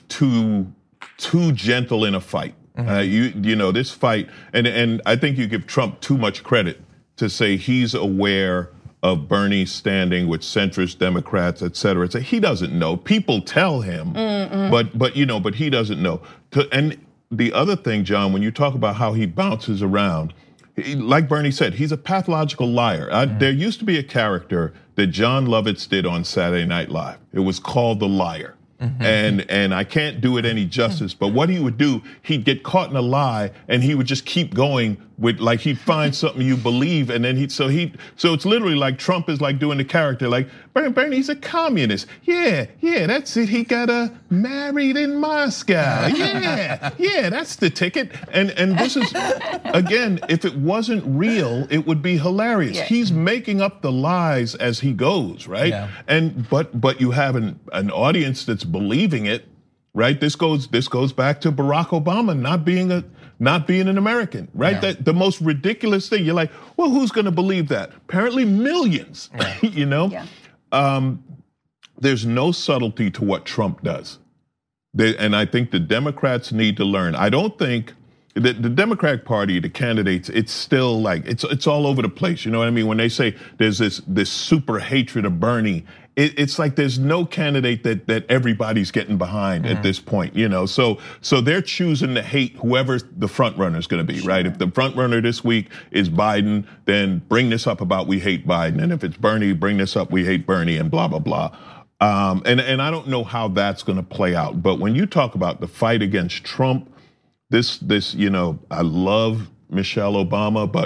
Speaker 4: too too gentle in a fight. Uh, you you know, this fight, and and I think you give Trump too much credit to say he's aware of Bernie's standing with centrist Democrats, et cetera. It's like he doesn't know. People tell him, but but you know, but he doesn't know. To, and the other thing, John, when you talk about how he bounces around, he, like Bernie said, he's a pathological liar. I, there used to be a character that John Lovitz did on Saturday Night Live. It was called The Liar. And and I can't do it any justice, but what he would do, he'd get caught in a lie and he would just keep going with, like, he'd find something you believe, and then he so he so it's literally like Trump is like doing the character, like Bernie, Bernie's a communist. Yeah, yeah, that's it. He got uh, married in Moscow. Yeah, yeah, that's the ticket. And and this is, again, if it wasn't real, it would be hilarious.
Speaker 5: Yeah.
Speaker 4: He's making up the lies as he goes, right?
Speaker 3: Yeah.
Speaker 4: And but but you have an, an audience that's believing it, right? This goes this goes back to Barack Obama not being a not being an American, right?
Speaker 3: Yeah.
Speaker 4: That the most ridiculous thing. You're like, well, who's going to believe that? Apparently, millions. You know,
Speaker 5: Yeah.
Speaker 4: um, there's no subtlety to what Trump does, they, and I think the Democrats need to learn. I don't think. The, the Democratic Party, the candidates, it's still like it's it's all over the place. You know what I mean? When they say there's this this super hatred of Bernie, it, it's like there's no candidate that that everybody's getting behind at this point. You know, so so they're choosing to hate whoever the front runner is going to be, right? If the front runner this week is Biden, then bring this up about we hate Biden, and if it's Bernie, bring this up we hate Bernie, and blah blah blah. Um, and and I don't know how that's going to play out. But when you talk about the fight against Trump. This, this, you know, I love Michelle Obama, but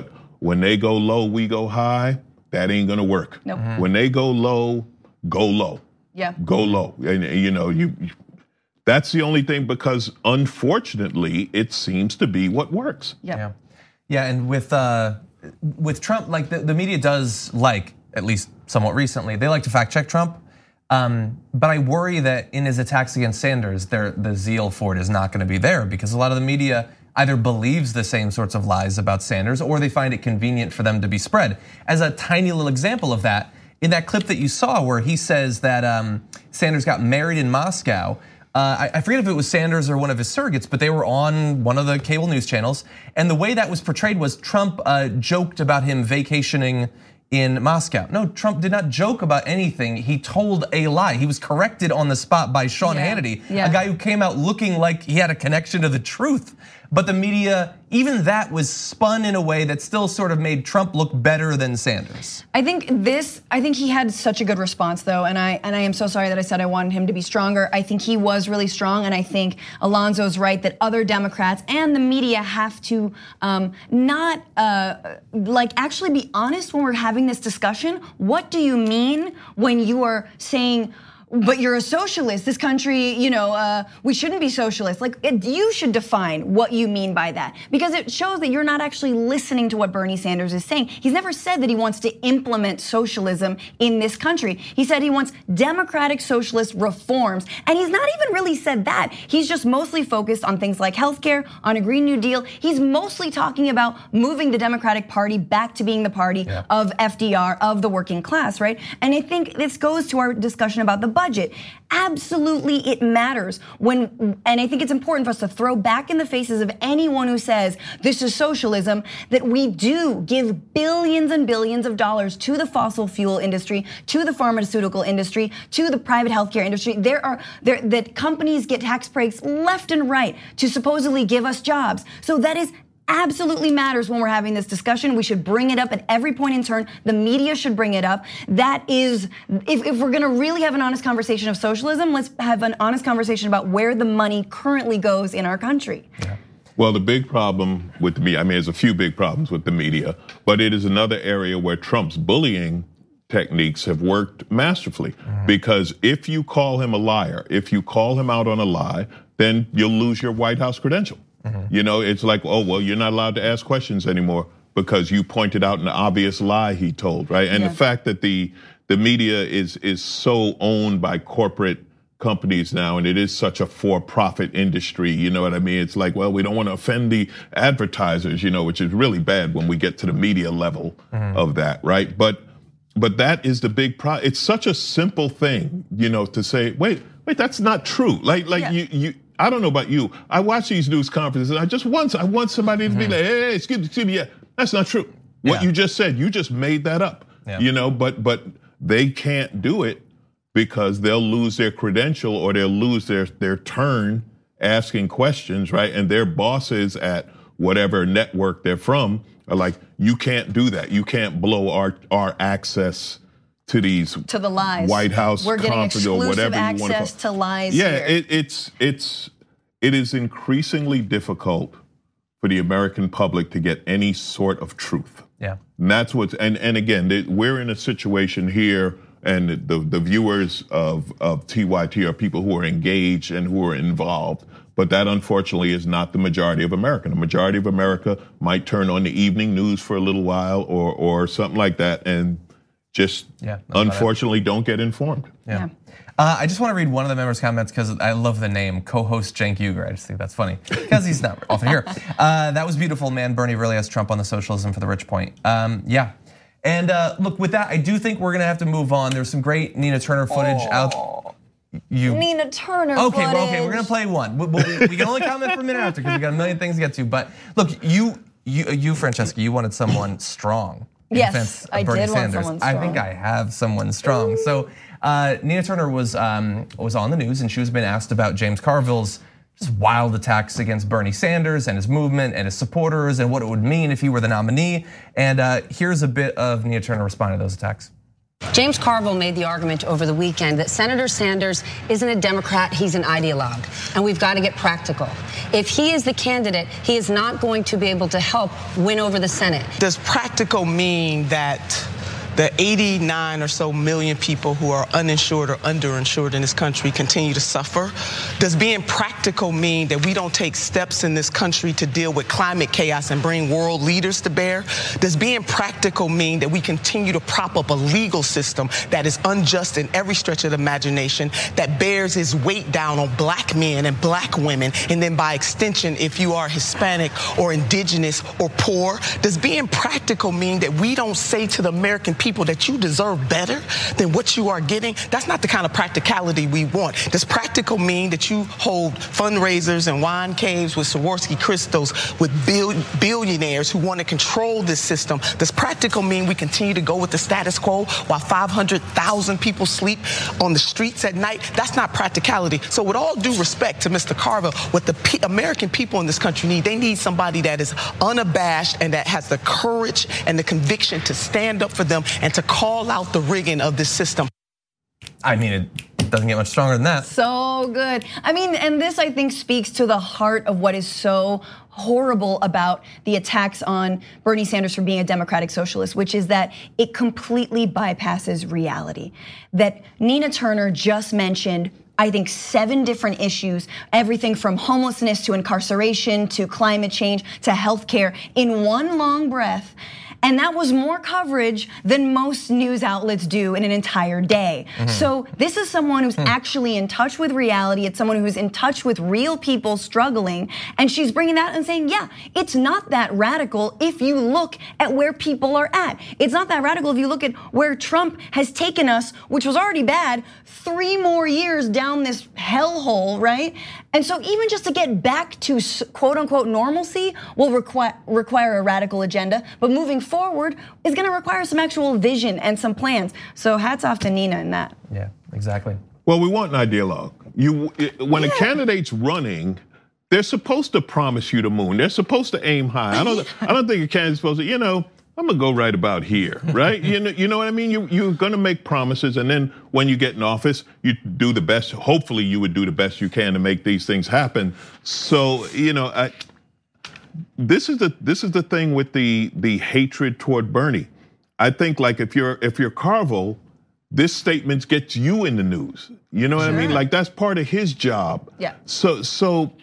Speaker 4: when they go low, we go high, that ain't gonna work.
Speaker 5: Nope.
Speaker 3: Mm-hmm.
Speaker 4: When they go low, go low.
Speaker 5: Yeah.
Speaker 4: Go low. And you know, you that's the only thing, because unfortunately, it seems to be what works.
Speaker 5: Yep.
Speaker 3: Yeah. Yeah, and with uh with Trump, like the, the media does like, at least somewhat recently, they like to fact check Trump. Um, but I worry that in his attacks against Sanders, the zeal for it is not gonna be there, because a lot of the media either believes the same sorts of lies about Sanders, or they find it convenient for them to be spread. As a tiny little example of that, in that clip that you saw where he says that um, Sanders got married in Moscow, uh, I forget if it was Sanders or one of his surrogates, but they were on one of the cable news channels, and the way that was portrayed was Trump uh, joked about him vacationing in Moscow. No, Trump did not joke about anything. He told a lie. He was corrected on the spot by Sean
Speaker 5: Yeah.
Speaker 3: Hannity,
Speaker 5: Yeah.
Speaker 3: a guy who came out looking like he had a connection to the truth. But the media, even that was spun in a way that still sort of made Trump look better than Sanders.
Speaker 5: I think this, I think he had such a good response though, and I and I am so sorry that I said I wanted him to be stronger. I think he was really strong, and I think Alonzo's right that other Democrats and the media have to um, not uh, like actually be honest when we're having this discussion. What do you mean when you are saying, but you're a socialist? This country, you know, uh, we shouldn't be socialist. Like, it, you should define what you mean by that, because it shows that you're not actually listening to what Bernie Sanders is saying. He's never said that he wants to implement socialism in this country. He said he wants democratic socialist reforms, and he's not even really said that. He's just mostly focused on things like healthcare, on a Green New Deal. He's mostly talking about moving the Democratic Party back to being the party yeah. of F D R, of the working class, right? And I think this goes to our discussion about the budget. Budget. Absolutely, it matters when, and I think it's important for us to throw back in the faces of anyone who says this is socialism, that we do give billions and billions of dollars to the fossil fuel industry, to the pharmaceutical industry, to the private healthcare industry. There are there that companies get tax breaks left and right to supposedly give us jobs. So that is absolutely matters when we're having this discussion. We should bring it up at every point in turn. The media should bring it up. That is, if, if we're gonna really have an honest conversation of socialism, let's have an honest conversation about where the money currently goes in our country.
Speaker 4: Yeah. Well, the big problem with the media, I mean, there's a few big problems with the media, but it is another area where Trump's bullying techniques have worked masterfully. Mm-hmm. Because if you call him a liar, if you call him out on a lie, then you'll lose your White House credential. Mm-hmm. You know, it's like, oh, well, you're not allowed to ask questions anymore because you pointed out an obvious lie he told, right? And yeah. the fact that the the media is is so owned by corporate companies now, and it is such a for-profit industry, you know what I mean? It's like, well, we don't want to offend the advertisers, you know, which is really bad when we get to the media level mm-hmm. of that, right? But but that is the big problem. It's such a simple thing, you know, to say, wait, wait, that's not true. Like, like yeah. you you. I don't know about you. I watch these news conferences, and I just want I want somebody to mm-hmm. be like, "Hey, excuse me, excuse me, yeah, that's not true." What yeah. you just said, you just made that up. Yeah. You know, but but they can't do it because they'll lose their credential or they'll lose their their turn asking questions, right? And their bosses at whatever network they're from are like, "You can't do that. You can't blow our our access to these
Speaker 5: to the lies.
Speaker 4: White House
Speaker 5: We're getting exclusive
Speaker 4: or whatever
Speaker 5: access
Speaker 4: you want to call.
Speaker 5: to lies.
Speaker 4: Yeah,
Speaker 5: here.
Speaker 4: It, it's it's it is increasingly difficult for the American public to get any sort of truth.
Speaker 3: Yeah,
Speaker 4: and that's what's and and again, we're in a situation here, and the the viewers of of T Y T are people who are engaged and who are involved. But that, unfortunately, is not the majority of America. The majority of America might turn on the evening news for a little while, or or something like that, and just yeah, unfortunately don't get informed.
Speaker 3: Yeah. yeah. Uh, I just want to read one of the members' comments because I love the name, co-host Cenk Uygur. I just think that's funny because he's not often here. Uh, that was beautiful, man. Bernie really has Trump on the socialism for the rich point. Um, yeah. And uh, look, with that, I do think we're going to have to move on. There's some great Nina Turner footage oh. out. You
Speaker 5: Nina Turner
Speaker 3: Okay,
Speaker 5: footage.
Speaker 3: well, okay, we're going to play one. We, we, we can only comment for a minute after because we got a million things to get to. But look, you, you, you Francesca, you wanted someone strong.
Speaker 5: Yes, I
Speaker 3: Bernie
Speaker 5: did
Speaker 3: Sanders.
Speaker 5: want someone strong.
Speaker 3: I think I have someone strong. So uh, Nina Turner was um, was on the news, and she was being asked about James Carville's just wild attacks against Bernie Sanders and his movement and his supporters, and what it would mean if he were the nominee. And uh, here's a bit of Nina Turner responding to those attacks.
Speaker 9: James Carville made the argument over the weekend that Senator Sanders isn't a Democrat, he's an ideologue, and we've got to get practical. If he is the candidate, he is not going to be able to help win over the Senate.
Speaker 10: Does practical mean that the eighty-nine or so million people who are uninsured or underinsured in this country continue to suffer? Does being practical mean that we don't take steps in this country to deal with climate chaos and bring world leaders to bear? Does being practical mean that we continue to prop up a legal system that is unjust in every stretch of the imagination, that bears its weight down on black men and black women, and then by extension, if you are Hispanic or indigenous or poor? Does being practical mean that we don't say to the American people that you deserve better than what you are getting? That's not the kind of practicality we want. Does practical mean that you hold fundraisers and wine caves with Swarovski crystals with bil- billionaires who want to control this system? Does practical mean we continue to go with the status quo while five hundred thousand people sleep on the streets at night? That's not practicality. So with all due respect to Mister Carville, what the P- American people in this country need, they need somebody that is unabashed and that has the courage and the conviction to stand up for them and to call out the rigging of this system.
Speaker 3: I mean, it doesn't get much stronger than that.
Speaker 5: So good. I mean, and this I think speaks to the heart of what is so horrible about the attacks on Bernie Sanders for being a democratic socialist, which is that it completely bypasses reality. That Nina Turner just mentioned, I think, seven different issues, everything from homelessness to incarceration to climate change to healthcare in one long breath. And that was more coverage than most news outlets do in an entire day. Mm-hmm. So this is someone who's mm. actually in touch with reality. It's someone who's in touch with real people struggling. And she's bringing that and saying, yeah, it's not that radical if you look at where people are at. It's not that radical if you look at where Trump has taken us, which was already bad, three more years down this hellhole, right? And so even just to get back to quote unquote normalcy will require require a radical agenda, but moving forward is gonna require some actual vision and some plans. So hats off to Nina in that.
Speaker 3: Yeah, exactly.
Speaker 4: Well, we want an ideologue. You, when yeah. a candidate's running, they're supposed to promise you the moon. They're supposed to aim high. I don't, I don't think a candidate's supposed to, you know, I'm gonna go right about here, right? you know, you know what I mean? You, you're gonna make promises, and then when you get in office, you do the best. Hopefully, you would do the best you can to make these things happen. So, you know, I, this is the this is the thing with the the hatred toward Bernie. I think, like, if you're if you're Carville, this statement gets you in the news. You know what sure. I mean? Like, that's part of his job.
Speaker 5: Yeah.
Speaker 4: So so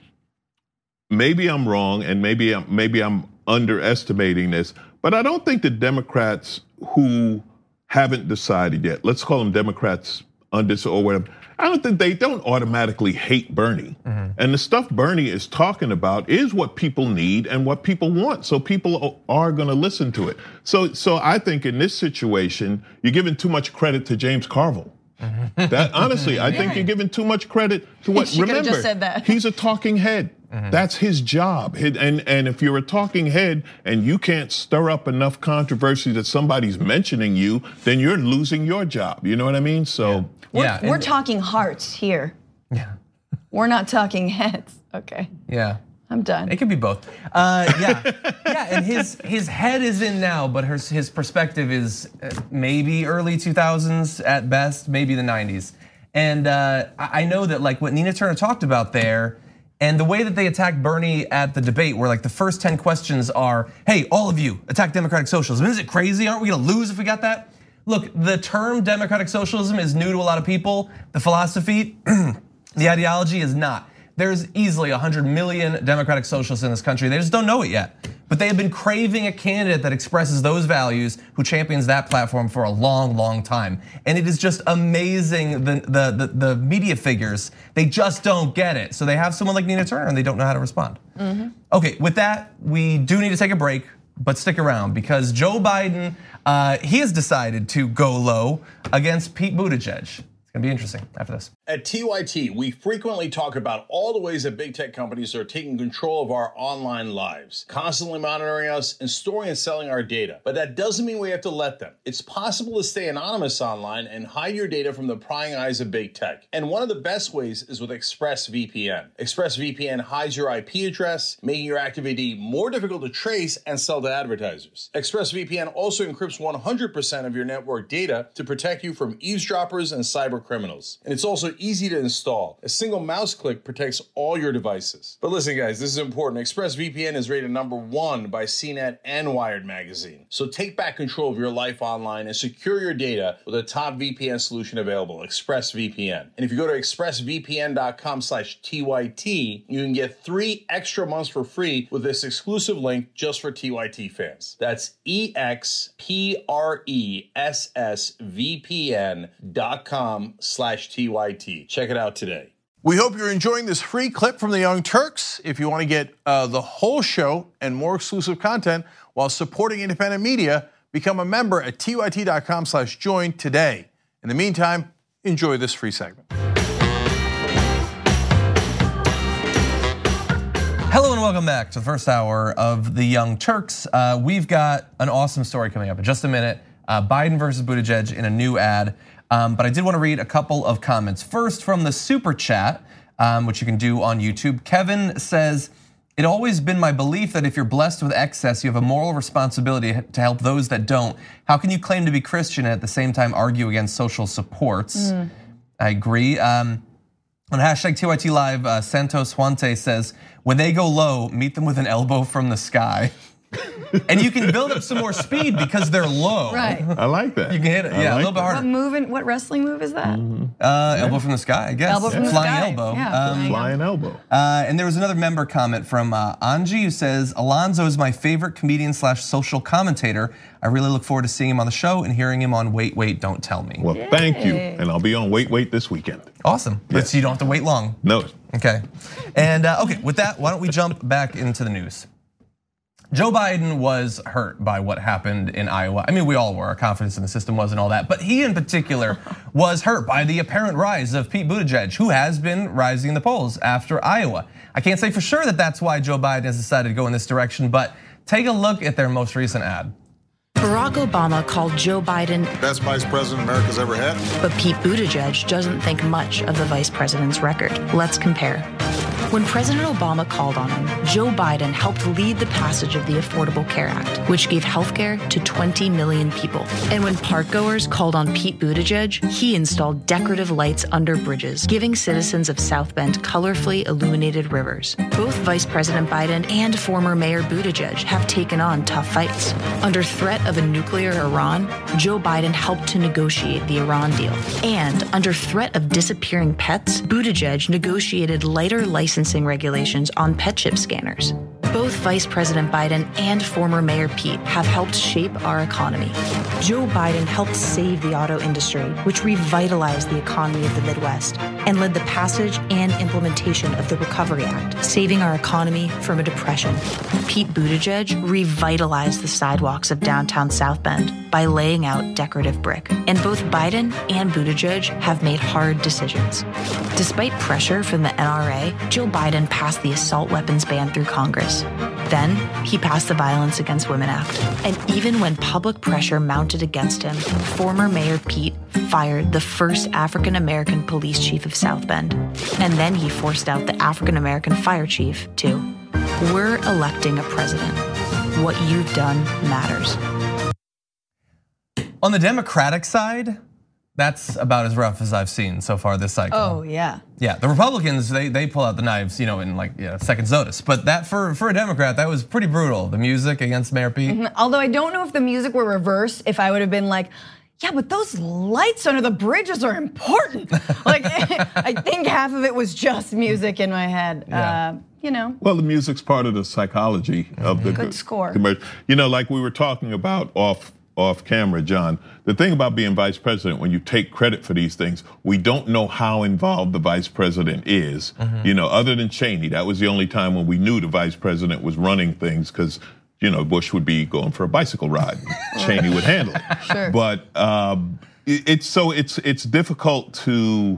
Speaker 4: maybe I'm wrong, and maybe I'm maybe I'm underestimating this. But I don't think the Democrats who haven't decided yet, let's call them Democrats undecided or whatever, I don't think they don't automatically hate Bernie. Mm-hmm. And the stuff Bernie is talking about is what people need and what people want. So people are gonna listen to it. So, so I think in this situation, you're giving too much credit to James Carville. Mm-hmm. That honestly, I think you're giving too much credit to what,
Speaker 5: she
Speaker 4: remember,
Speaker 5: just said that.
Speaker 4: He's a talking head. Mm-hmm. That's his job. And, and if you're a talking head and you can't stir up enough controversy that somebody's mentioning you, then you're losing your job. You know what I mean? So
Speaker 5: yeah. We're,
Speaker 3: yeah,
Speaker 5: we're talking hearts here.
Speaker 3: Yeah.
Speaker 5: We're not talking heads. Okay.
Speaker 3: Yeah.
Speaker 5: I'm done.
Speaker 3: It could be both. Uh, yeah, yeah, and his his head is in now, but his his perspective is maybe early two thousands at best, maybe the nineties. And uh, I know that, like, what Nina Turner talked about there, and the way that they attacked Bernie at the debate, where like the first ten questions are, "Hey, all of you, attack democratic socialism. Is it crazy? Aren't we gonna lose if we got that?" Look, the term democratic socialism is new to a lot of people. The philosophy, the ideology is not. There's easily one hundred million democratic socialists in this country. They just don't know it yet. But they have been craving a candidate that expresses those values, who champions that platform for a long, long time. And it is just amazing, the, the, the, the media figures, they just don't get it. So they have someone like Nina Turner and they don't know how to respond. Mm-hmm. Okay, with that, we do need to take a break, but stick around because Joe Biden, uh, he has decided to go low against Pete Buttigieg. It's gonna be interesting after this.
Speaker 1: At T Y T, we frequently talk about all the ways that big tech companies are taking control of our online lives, constantly monitoring us and storing and selling our data. But that doesn't mean we have to let them. It's possible to stay anonymous online and hide your data from the prying eyes of big tech. And one of the best ways is with ExpressVPN. ExpressVPN hides your I P address, making your activity more difficult to trace and sell to advertisers. ExpressVPN also encrypts one hundred percent of your network data to protect you from eavesdroppers and cyber criminals. And it's also easy to install. A single mouse click protects all your devices. But listen, guys, this is important. ExpressVPN is rated number one by C net and Wired magazine. So take back control of your life online and secure your data with a top V P N solution available, ExpressVPN. And if you go to expressvpn.com slash TYT, you can get three extra months for free with this exclusive link just for T Y T fans. That's E X P R E S S V P N dot com slash T Y T. Check it out today. We hope you're enjoying this free clip from the Young Turks. If you want to get uh, the whole show and more exclusive content while supporting independent media, become a member at tyt.com slash join today. In the meantime, enjoy this free segment.
Speaker 3: Hello and welcome back to the first hour of the Young Turks. Uh, we've got an awesome story coming up in just a minute. Uh, Biden versus Buttigieg in a new ad. Um, but I did want to read a couple of comments. First, from the super chat, um, which you can do on YouTube. Kevin says, "It always been my belief that if you're blessed with excess, you have a moral responsibility to help those that don't. How can you claim to be Christian and at the same time argue against social supports?" Mm. I agree. Um, on hashtag T Y T Live, uh, Santos Huante says, "When they go low, meet them with an elbow from the sky." And you can build up some more speed because they're low.
Speaker 5: Right.
Speaker 4: I like that.
Speaker 3: You can hit it, yeah, like a little bit harder.
Speaker 5: What move? In, what wrestling move is that?
Speaker 3: Mm-hmm. Uh, elbow from the sky, I guess.
Speaker 5: Elbow from
Speaker 3: yeah.
Speaker 5: the
Speaker 3: Flying
Speaker 5: sky.
Speaker 3: elbow.
Speaker 5: Yeah,
Speaker 3: um,
Speaker 4: flying elbow.
Speaker 3: Uh, and there was another member comment from uh, Angie who says, "Alonzo is my favorite comedian slash social commentator. I really look forward to seeing him on the show and hearing him on Wait, Wait, Don't Tell Me."
Speaker 4: Well, Yay. Thank you. And I'll be on Wait, Wait this weekend.
Speaker 3: Awesome. But yes. You don't have to wait long.
Speaker 4: No.
Speaker 3: Okay. And uh, okay, with that, why don't we jump back into the news? Joe Biden was hurt by what happened in Iowa. I mean, we all were, our confidence in the system was and all that. But he in particular was hurt by the apparent rise of Pete Buttigieg, who has been rising in the polls after Iowa. I can't say for sure that that's why Joe Biden has decided to go in this direction, but take a look at their most recent ad.
Speaker 11: Barack Obama called Joe Biden
Speaker 12: best vice president America's ever had.
Speaker 11: But Pete Buttigieg doesn't think much of the vice president's record. Let's compare. When President Obama called on him, Joe Biden helped lead the passage of the Affordable Care Act, which gave health care to twenty million people. And when parkgoers called on Pete Buttigieg, he installed decorative lights under bridges, giving citizens of South Bend colorfully illuminated rivers. Both Vice President Biden and former Mayor Buttigieg have taken on tough fights. Under threat of a nuclear Iran, Joe Biden helped to negotiate the Iran deal. And under threat of disappearing pets, Buttigieg negotiated lighter licensing regulations on pet chip scanners. Both Vice President Biden and former Mayor Pete have helped shape our economy. Joe Biden helped save the auto industry, which revitalized the economy of the Midwest, and led the passage and implementation of the Recovery Act, saving our economy from a depression. Pete Buttigieg revitalized the sidewalks of downtown South Bend by laying out decorative brick. And both Biden and Buttigieg have made hard decisions. Despite pressure from the N R A, Joe Biden passed the assault weapons ban through Congress. Then he passed the Violence Against Women Act. And even when public pressure mounted against him, former Mayor Pete fired the first African-American police chief of South Bend. And then he forced out the African-American fire chief, too. We're electing a president. What you've done matters.
Speaker 3: On the Democratic side, that's about as rough as I've seen so far this cycle.
Speaker 5: Oh, yeah.
Speaker 3: Yeah, the Republicans, they they pull out the knives, you know, in like yeah, seconds notice. But that for, for a Democrat, that was pretty brutal. The music against Mayor Pete.
Speaker 5: Mm-hmm. Although I don't know if the music were reversed, if I would have been like, yeah, but those lights under the bridges are important. Like, I think half of it was just music in my head. Yeah. Uh, you know.
Speaker 4: Well, the music's part of the psychology mm-hmm. of the
Speaker 5: good score.
Speaker 4: You know, like we were talking about off off camera, John, the thing about being vice president, when you take credit for these things, we don't know how involved the vice president is. Mm-hmm. You know, other than Cheney, that was the only time when we knew the vice president was running things, because, you know, Bush would be going for a bicycle ride. Cheney would handle it.
Speaker 5: Sure.
Speaker 4: But um, it's so it's it's difficult to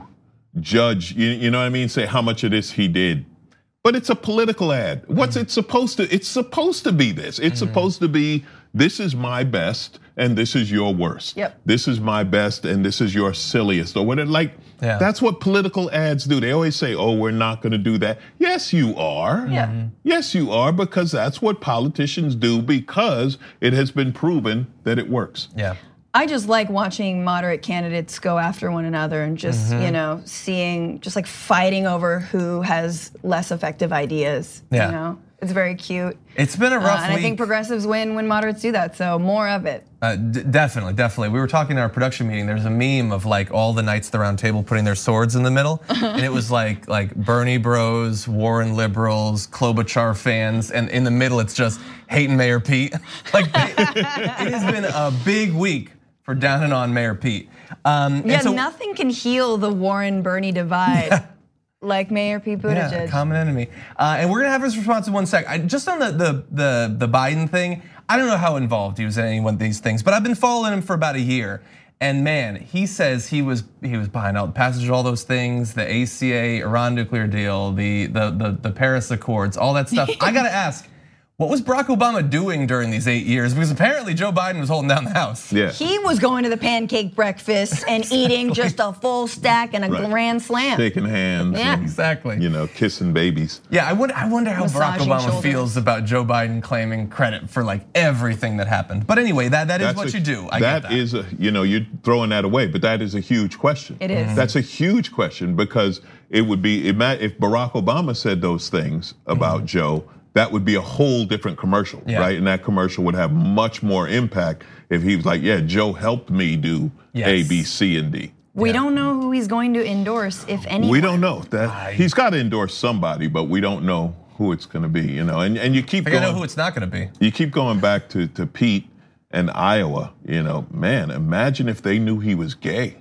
Speaker 4: judge, you, you know what I mean, say how much of this he did. But it's a political ad. What's mm-hmm. it supposed to, it's supposed to be this. It's mm-hmm. supposed to be, this is my best and this is your worst.
Speaker 5: Yep.
Speaker 4: This is my best and this is your silliest or whatever. Like, yeah. that's what political ads do. They always say, oh, we're not gonna do that. Yes, you are.
Speaker 5: Yeah. Mm-hmm.
Speaker 4: Yes, you are, because that's what politicians do, because it has been proven that it works.
Speaker 3: Yeah.
Speaker 5: I just like watching moderate candidates go after one another and just, mm-hmm. you know, seeing, just like fighting over who has less effective ideas,
Speaker 3: yeah.
Speaker 5: you know? It's very cute.
Speaker 3: It's been a rough
Speaker 5: uh, and
Speaker 3: week.
Speaker 5: I think progressives win when moderates do that, so more of it.
Speaker 3: Uh, d- definitely, definitely. We were talking in our production meeting, there's a meme of like all the knights at the round table putting their swords in the middle. And it was like like Bernie bros, Warren liberals, Klobuchar fans, and in the middle it's just hating Mayor Pete. Like it has been a big week for down and on Mayor Pete. Um,
Speaker 5: yeah,
Speaker 3: so,
Speaker 5: nothing can heal the Warren-Bernie divide. Yeah. Like Mayor Pete Buttigieg.
Speaker 3: Yeah, common enemy. Uh, and we're gonna have his response in one sec. I, just on the, the the the Biden thing, I don't know how involved he was in any one of these things, but I've been following him for about a year. And man, he says he was he was behind all the passage of all those things, the A C A, Iran nuclear deal, the the the, the Paris Accords, all that stuff. I gotta ask, what was Barack Obama doing during these eight years? Because apparently Joe Biden was holding down the house.
Speaker 4: Yeah.
Speaker 5: He was going to the pancake breakfast and exactly. eating just a full stack and a right. grand slam.
Speaker 4: Shaking hands.
Speaker 5: Yeah,
Speaker 4: and,
Speaker 3: exactly.
Speaker 4: You know, kissing babies.
Speaker 3: Yeah, I wonder, I wonder how
Speaker 5: Massaging
Speaker 3: Barack Obama
Speaker 5: shoulders.
Speaker 3: feels about Joe Biden claiming credit for like everything that happened. But anyway, that, that is
Speaker 4: That's
Speaker 3: what
Speaker 4: a,
Speaker 3: you do. I
Speaker 4: that,
Speaker 3: get that
Speaker 4: is, a, you know, you're throwing that away, but that is a huge question.
Speaker 5: It is.
Speaker 4: That's a huge question, because it would be, if Barack Obama said those things about mm-hmm. Joe, that would be a whole different commercial, yeah. right? And that commercial would have much more impact if he was like, yeah, Joe helped me do yes. A, B, C, and D.
Speaker 5: We
Speaker 3: yeah.
Speaker 5: don't know who he's going to endorse, if anyone.
Speaker 4: We don't know. That He's got to endorse somebody, but we don't know who it's going to be, you know? And, and you keep
Speaker 3: I
Speaker 4: going.
Speaker 3: I know who it's not going to be.
Speaker 4: You keep going back to, to Pete and Iowa, you know, man, imagine if they knew he was gay.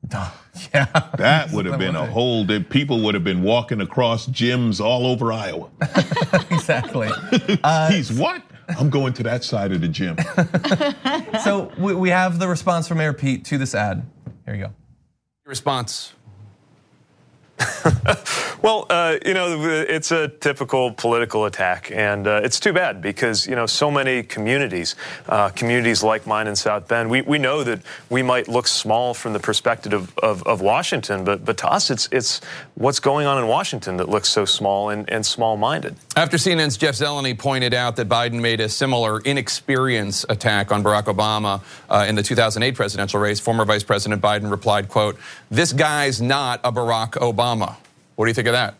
Speaker 3: Yeah,
Speaker 4: that would have been a whole. People would have been walking across gyms all over Iowa.
Speaker 3: Exactly.
Speaker 4: Uh, He's what? I'm going to that side of the gym.
Speaker 3: So we have the response from Mayor Pete to this ad. Here you go.
Speaker 13: Response. Well, uh, you know, it's a typical political attack, and uh, it's too bad because, you know, so many communities, uh, communities like mine in South Bend, we, we know that we might look small from the perspective of, of, of Washington, but, but to us, it's it's what's going on in Washington that looks so small and, and small-minded.
Speaker 14: After C N N's Jeff Zeleny pointed out that Biden made a similar inexperience attack on Barack Obama uh, in the two thousand eight presidential race, former Vice President Biden replied, quote, "This guy's not a Barack Obama." What do you think of that?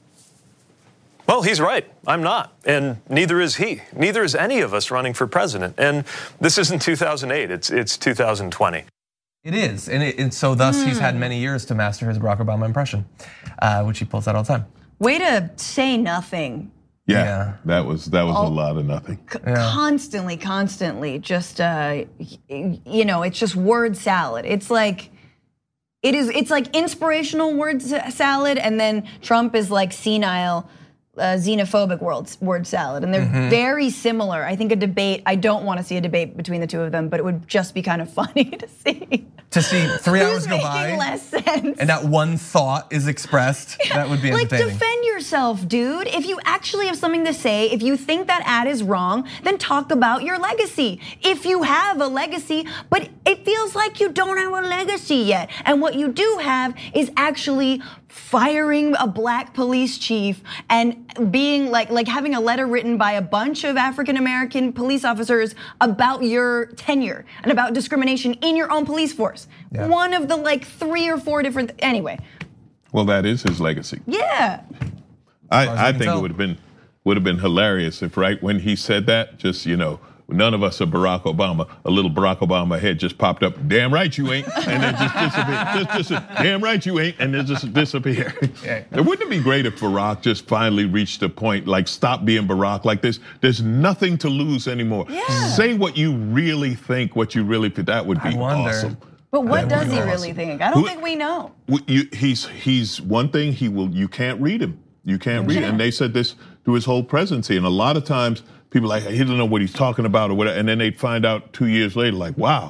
Speaker 13: Well, he's right. I'm not. And neither is he. Neither is any of us running for president. And this isn't two thousand eight, it's it's two thousand twenty.
Speaker 3: It is, and, it, and so thus mm. he's had many years to master his Barack Obama impression, uh, which he pulls out all the time.
Speaker 5: Way to say nothing.
Speaker 4: Yeah, yeah. that was that was all, a lot of nothing.
Speaker 5: C- yeah. Constantly, constantly, just uh, you know, it's just word salad. It's like, it is. It's like inspirational word salad, and then Trump is like senile. Uh, xenophobic words, word salad, and they're mm-hmm. very similar. I think a debate, I don't want to see a debate between the two of them, but it would just be kind of funny to see.
Speaker 3: To see three
Speaker 5: Who's
Speaker 3: hours go by,
Speaker 5: less sense?
Speaker 3: And not one thought is expressed, yeah. that would be entertaining.
Speaker 5: Like, defend yourself, dude. If you actually have something to say, if you think that ad is wrong, then talk about your legacy. If you have a legacy, but it feels like you don't have a legacy yet, and what you do have is actually firing a black police chief and being like like having a letter written by a bunch of African American police officers about your tenure and about discrimination in your own police force. Yeah. One of the like three or four different, anyway.
Speaker 4: Well, that is his legacy.
Speaker 5: Yeah.
Speaker 4: I, I think tell. it would have been would have been hilarious if right when he said that, just, you know, none of us are Barack Obama. A little Barack Obama head just popped up. Damn right you ain't, and then just disappeared. Just, just, damn right you ain't, and then just disappear. Yeah. Wouldn't it be great if Barack just finally reached a point, like, stop being Barack like this? There's nothing to lose anymore.
Speaker 5: Yeah.
Speaker 4: Say what you really think, what you really think. That would be awesome.
Speaker 5: But what
Speaker 4: that
Speaker 5: does he
Speaker 4: awesome.
Speaker 5: really think? I don't Who, think we know.
Speaker 4: You, he's he's one thing. He will. You can't read him. You can't read. Yeah. And they said this through his whole presidency. And a lot of times, people are like, he doesn't know what he's talking about or whatever. And then they'd find out two years later, like, wow,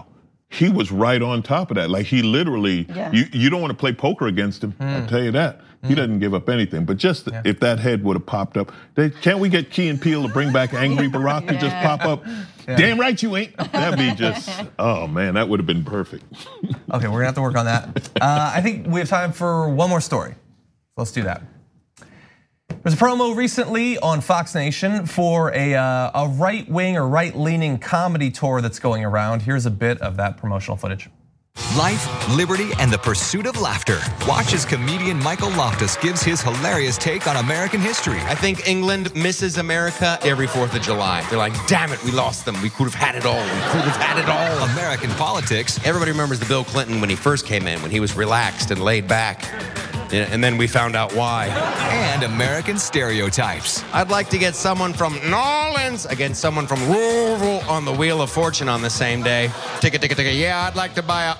Speaker 4: he was right on top of that. Like he literally,
Speaker 5: Yeah.
Speaker 4: you, you don't want to play poker against him.
Speaker 3: Mm.
Speaker 4: I'll tell you that. He doesn't give up anything. But just
Speaker 3: Yeah.
Speaker 4: if that head would have popped up, they, can't we get Key and Peele to bring back Angry Barack to just
Speaker 5: Yeah.
Speaker 4: pop up?
Speaker 3: Yeah.
Speaker 4: Damn right you ain't. That'd be just, oh man, that would have been perfect.
Speaker 3: Okay, we're gonna have to work on that. Uh, I think we have time for one more story. Let's do that. There's a promo recently on Fox Nation for a, uh, a right-wing or right-leaning comedy tour that's going around. Here's a bit of that promotional footage.
Speaker 15: Life, liberty, and the pursuit of laughter. Watch as comedian Michael Loftus gives his hilarious take on American history.
Speaker 16: I think England misses America every fourth of July. They're like, damn it, we lost them. We could have had it all. We could have had it all.
Speaker 15: American politics.
Speaker 16: Everybody remembers the Bill Clinton when he first came in, when he was relaxed and laid back. And then we found out why.
Speaker 15: And American stereotypes.
Speaker 16: I'd like to get someone from New Orleans against someone from rural on the Wheel of Fortune on the same day. Ticket, ticket, ticket. Yeah, I'd like to buy a...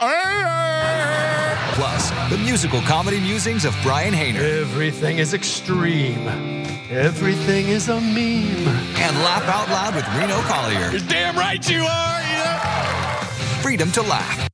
Speaker 15: Plus, the musical comedy musings of Brian Hayner.
Speaker 17: Everything is extreme. Everything is a meme.
Speaker 15: And Laugh Out Loud with Reno Collier.
Speaker 16: You're damn right you are, yeah.
Speaker 15: Freedom to laugh.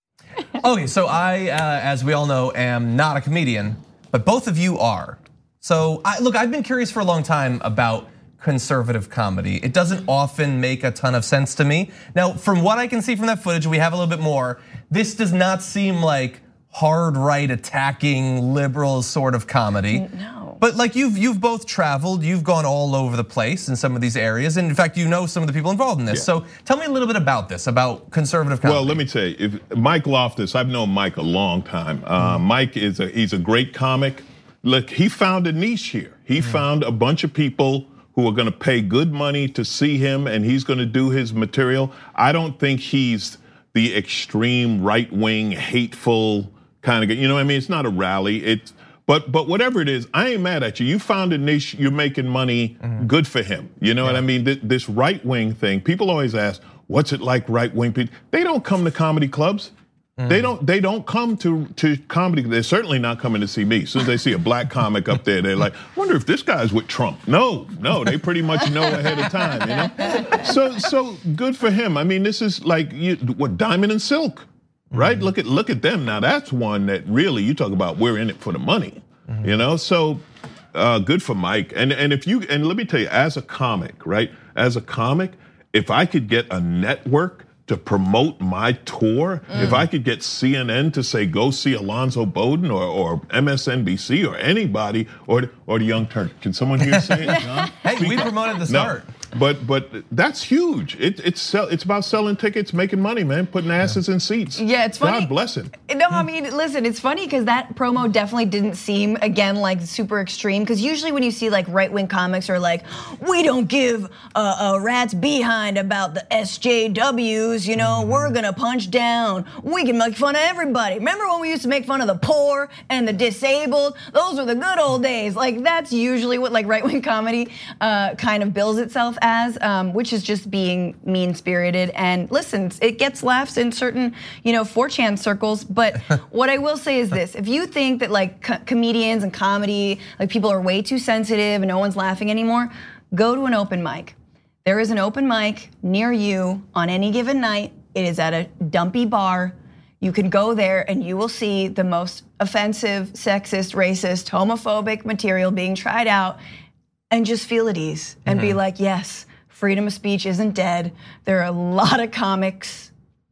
Speaker 3: Okay, so I, uh, as we all know, am not a comedian, but both of you are. So I, look, I've been curious for a long time about conservative comedy. It doesn't often make a ton of sense to me. Now, from what I can see from that footage, we have a little bit more. This does not seem like hard right attacking liberal sort of comedy.
Speaker 5: No.
Speaker 3: But like you've you've both traveled, you've gone all over the place in some of these areas, and in fact, you know some of the people involved in this.
Speaker 4: Yeah.
Speaker 3: So tell me a little bit about this, about conservative comedy.
Speaker 4: Well, let me tell you, if Mike Loftus, I've known Mike a long time. Uh, Mike is a he's a great comic. Look, he found a niche here. He mm-hmm. found a bunch of people who are going to pay good money to see him, and he's going to do his material. I don't think he's the extreme right-wing, hateful kind of guy. You know what I mean? It's not a rally. It's But but whatever it is, I ain't mad at you. You found a niche, you're making money, mm-hmm. good for him. You know yeah. what I mean? This right wing thing, people always ask, what's it like right wing people? They don't come to comedy clubs. Mm-hmm. They don't they don't come to, to comedy. They're certainly not coming to see me. As soon as they see a black comic up there, they're like, wonder if this guy's with Trump. No, no, they pretty much know ahead of time, you know? So so good for him. I mean, this is like you, what Diamond and Silk. Right? Mm-hmm. Look at look at them. Now that's one that really you talk about. We're in it for the money, mm-hmm. you know. So uh, good for Mike. And and if you and let me tell you, as a comic, right? As a comic, if I could get a network to promote my tour, mm. if I could get C N N to say go see Alonzo Bowden or or M S N B C or anybody or or the Young Turk. Can someone here say it? John?
Speaker 3: Hey, we promoted the start.
Speaker 4: No. But but that's huge. It, it's sell, it's about selling tickets, making money, man, putting asses in seats.
Speaker 5: Yeah, it's funny.
Speaker 4: God bless him.
Speaker 5: No, I mean, listen, it's funny because that promo definitely didn't seem, again, like super extreme. Because usually when you see like right-wing comics are like, we don't give a, a rat's behind about the S J Ws, you know, mm-hmm. we're gonna punch down. We can make fun of everybody. Remember when we used to make fun of the poor and the disabled? Those were the good old days. Like that's usually what like right-wing comedy uh, kind of bills itself as, um, which is just being mean-spirited. And listen, it gets laughs in certain, you know, four chan circles. But what I will say is this: if you think that like co- comedians and comedy, like people are way too sensitive and no one's laughing anymore, go to an open mic. There is an open mic near you on any given night. It is at a dumpy bar. You can go there and you will see the most offensive, sexist, racist, homophobic material being tried out. And just feel at ease and mm-hmm. be like, yes, freedom of speech isn't dead. There are a lot of comics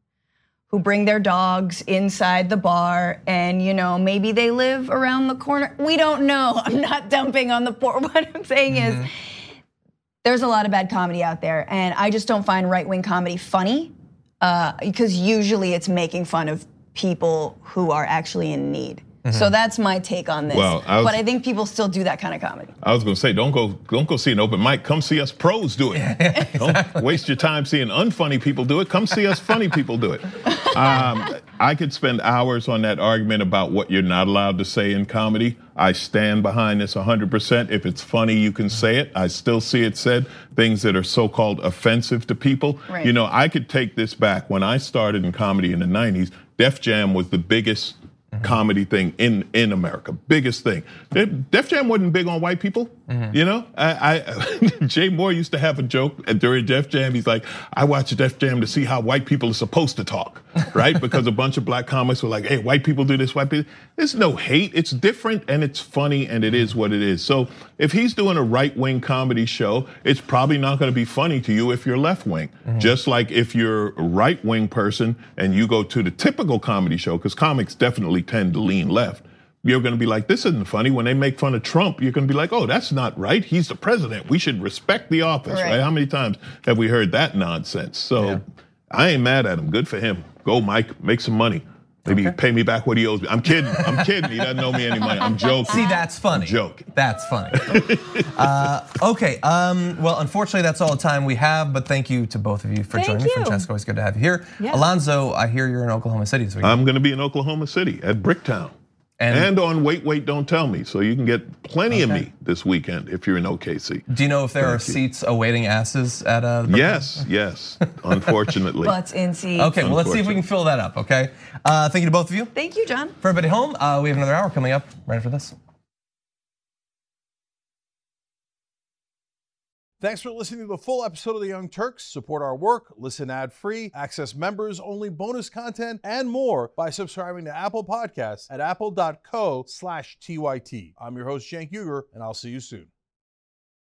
Speaker 5: who bring their dogs inside the bar and, you know, maybe they live around the corner. We don't know. I'm not dumping on the poor. What I'm saying mm-hmm. is there's a lot of bad comedy out there. And I just don't find right-wing comedy funny uh, because usually it's making fun of people who are actually in need. Mm-hmm. So that's my take on this. Well, I was, but I think people still do that kind of comedy.
Speaker 4: I was going to say, don't go, don't go see an open mic. Come see us pros do it. Yeah, exactly. Don't waste your time seeing unfunny people do it. Come see us funny people do it. Um, I could spend hours on that argument about what you're not allowed to say in comedy. I stand behind this one hundred percent. If it's funny, you can say it. I still see it said, things that are so-called offensive to people. Right. You know, I could take this back. When I started in comedy in the nineties, Def Jam was the biggest comedy thing in, in America, biggest thing. Def Jam wasn't big on white people. Mm-hmm. You know, I, I Jay Moore used to have a joke during Def Jam. He's like, I watch Def Jam to see how white people are supposed to talk, right? Because a bunch of black comics were like, hey, white people do this, white people. There's no hate. It's different and it's funny and it is what it is. So if he's doing a right-wing comedy show, it's probably not going to be funny to you if you're left-wing. Mm-hmm. Just like if you're a right-wing person and you go to the typical comedy show, because comics definitely tend to lean left, you're going to be like, this isn't funny. When they make fun of Trump, you're going to be like, oh, that's not right. He's the president. We should respect the office, right? right? How many times have we heard that nonsense? So yeah. I ain't mad at him. Good for him. Go, Mike. Make some money. Maybe okay. pay me back what he owes me. I'm kidding. I'm kidding. He doesn't owe me any money. I'm joking.
Speaker 3: See, that's funny.
Speaker 4: I'm joking.
Speaker 3: That's funny. uh, okay. Um, well, unfortunately, that's all the time we have. But thank you to both of you for
Speaker 5: thank
Speaker 3: joining
Speaker 5: you.
Speaker 3: me. Francesco, it's good to have you here.
Speaker 5: Yeah.
Speaker 3: Alonzo, I hear you're in Oklahoma City this weekend.
Speaker 4: I'm going to be in Oklahoma City at Bricktown. And, and on Wait, Wait, Don't Tell Me. So you can get plenty okay. of me this weekend if you're in O K C.
Speaker 3: Do you know if there
Speaker 4: Thank
Speaker 3: are
Speaker 4: you.
Speaker 3: seats awaiting asses at uh, the
Speaker 4: Yes, yes, unfortunately.
Speaker 5: Butts in seats.
Speaker 3: Okay, well, let's see if we can fill that up, okay? Uh, thank you to both of you.
Speaker 5: Thank you, John.
Speaker 3: For everybody home, uh, we have another hour coming up right after this.
Speaker 18: Thanks for listening to the full episode of The Young Turks. Support our work, listen ad-free, access members-only bonus content, and more by subscribing to Apple Podcasts at apple dot co slash T Y T. I'm your host, Cenk Uygur, and I'll see you soon.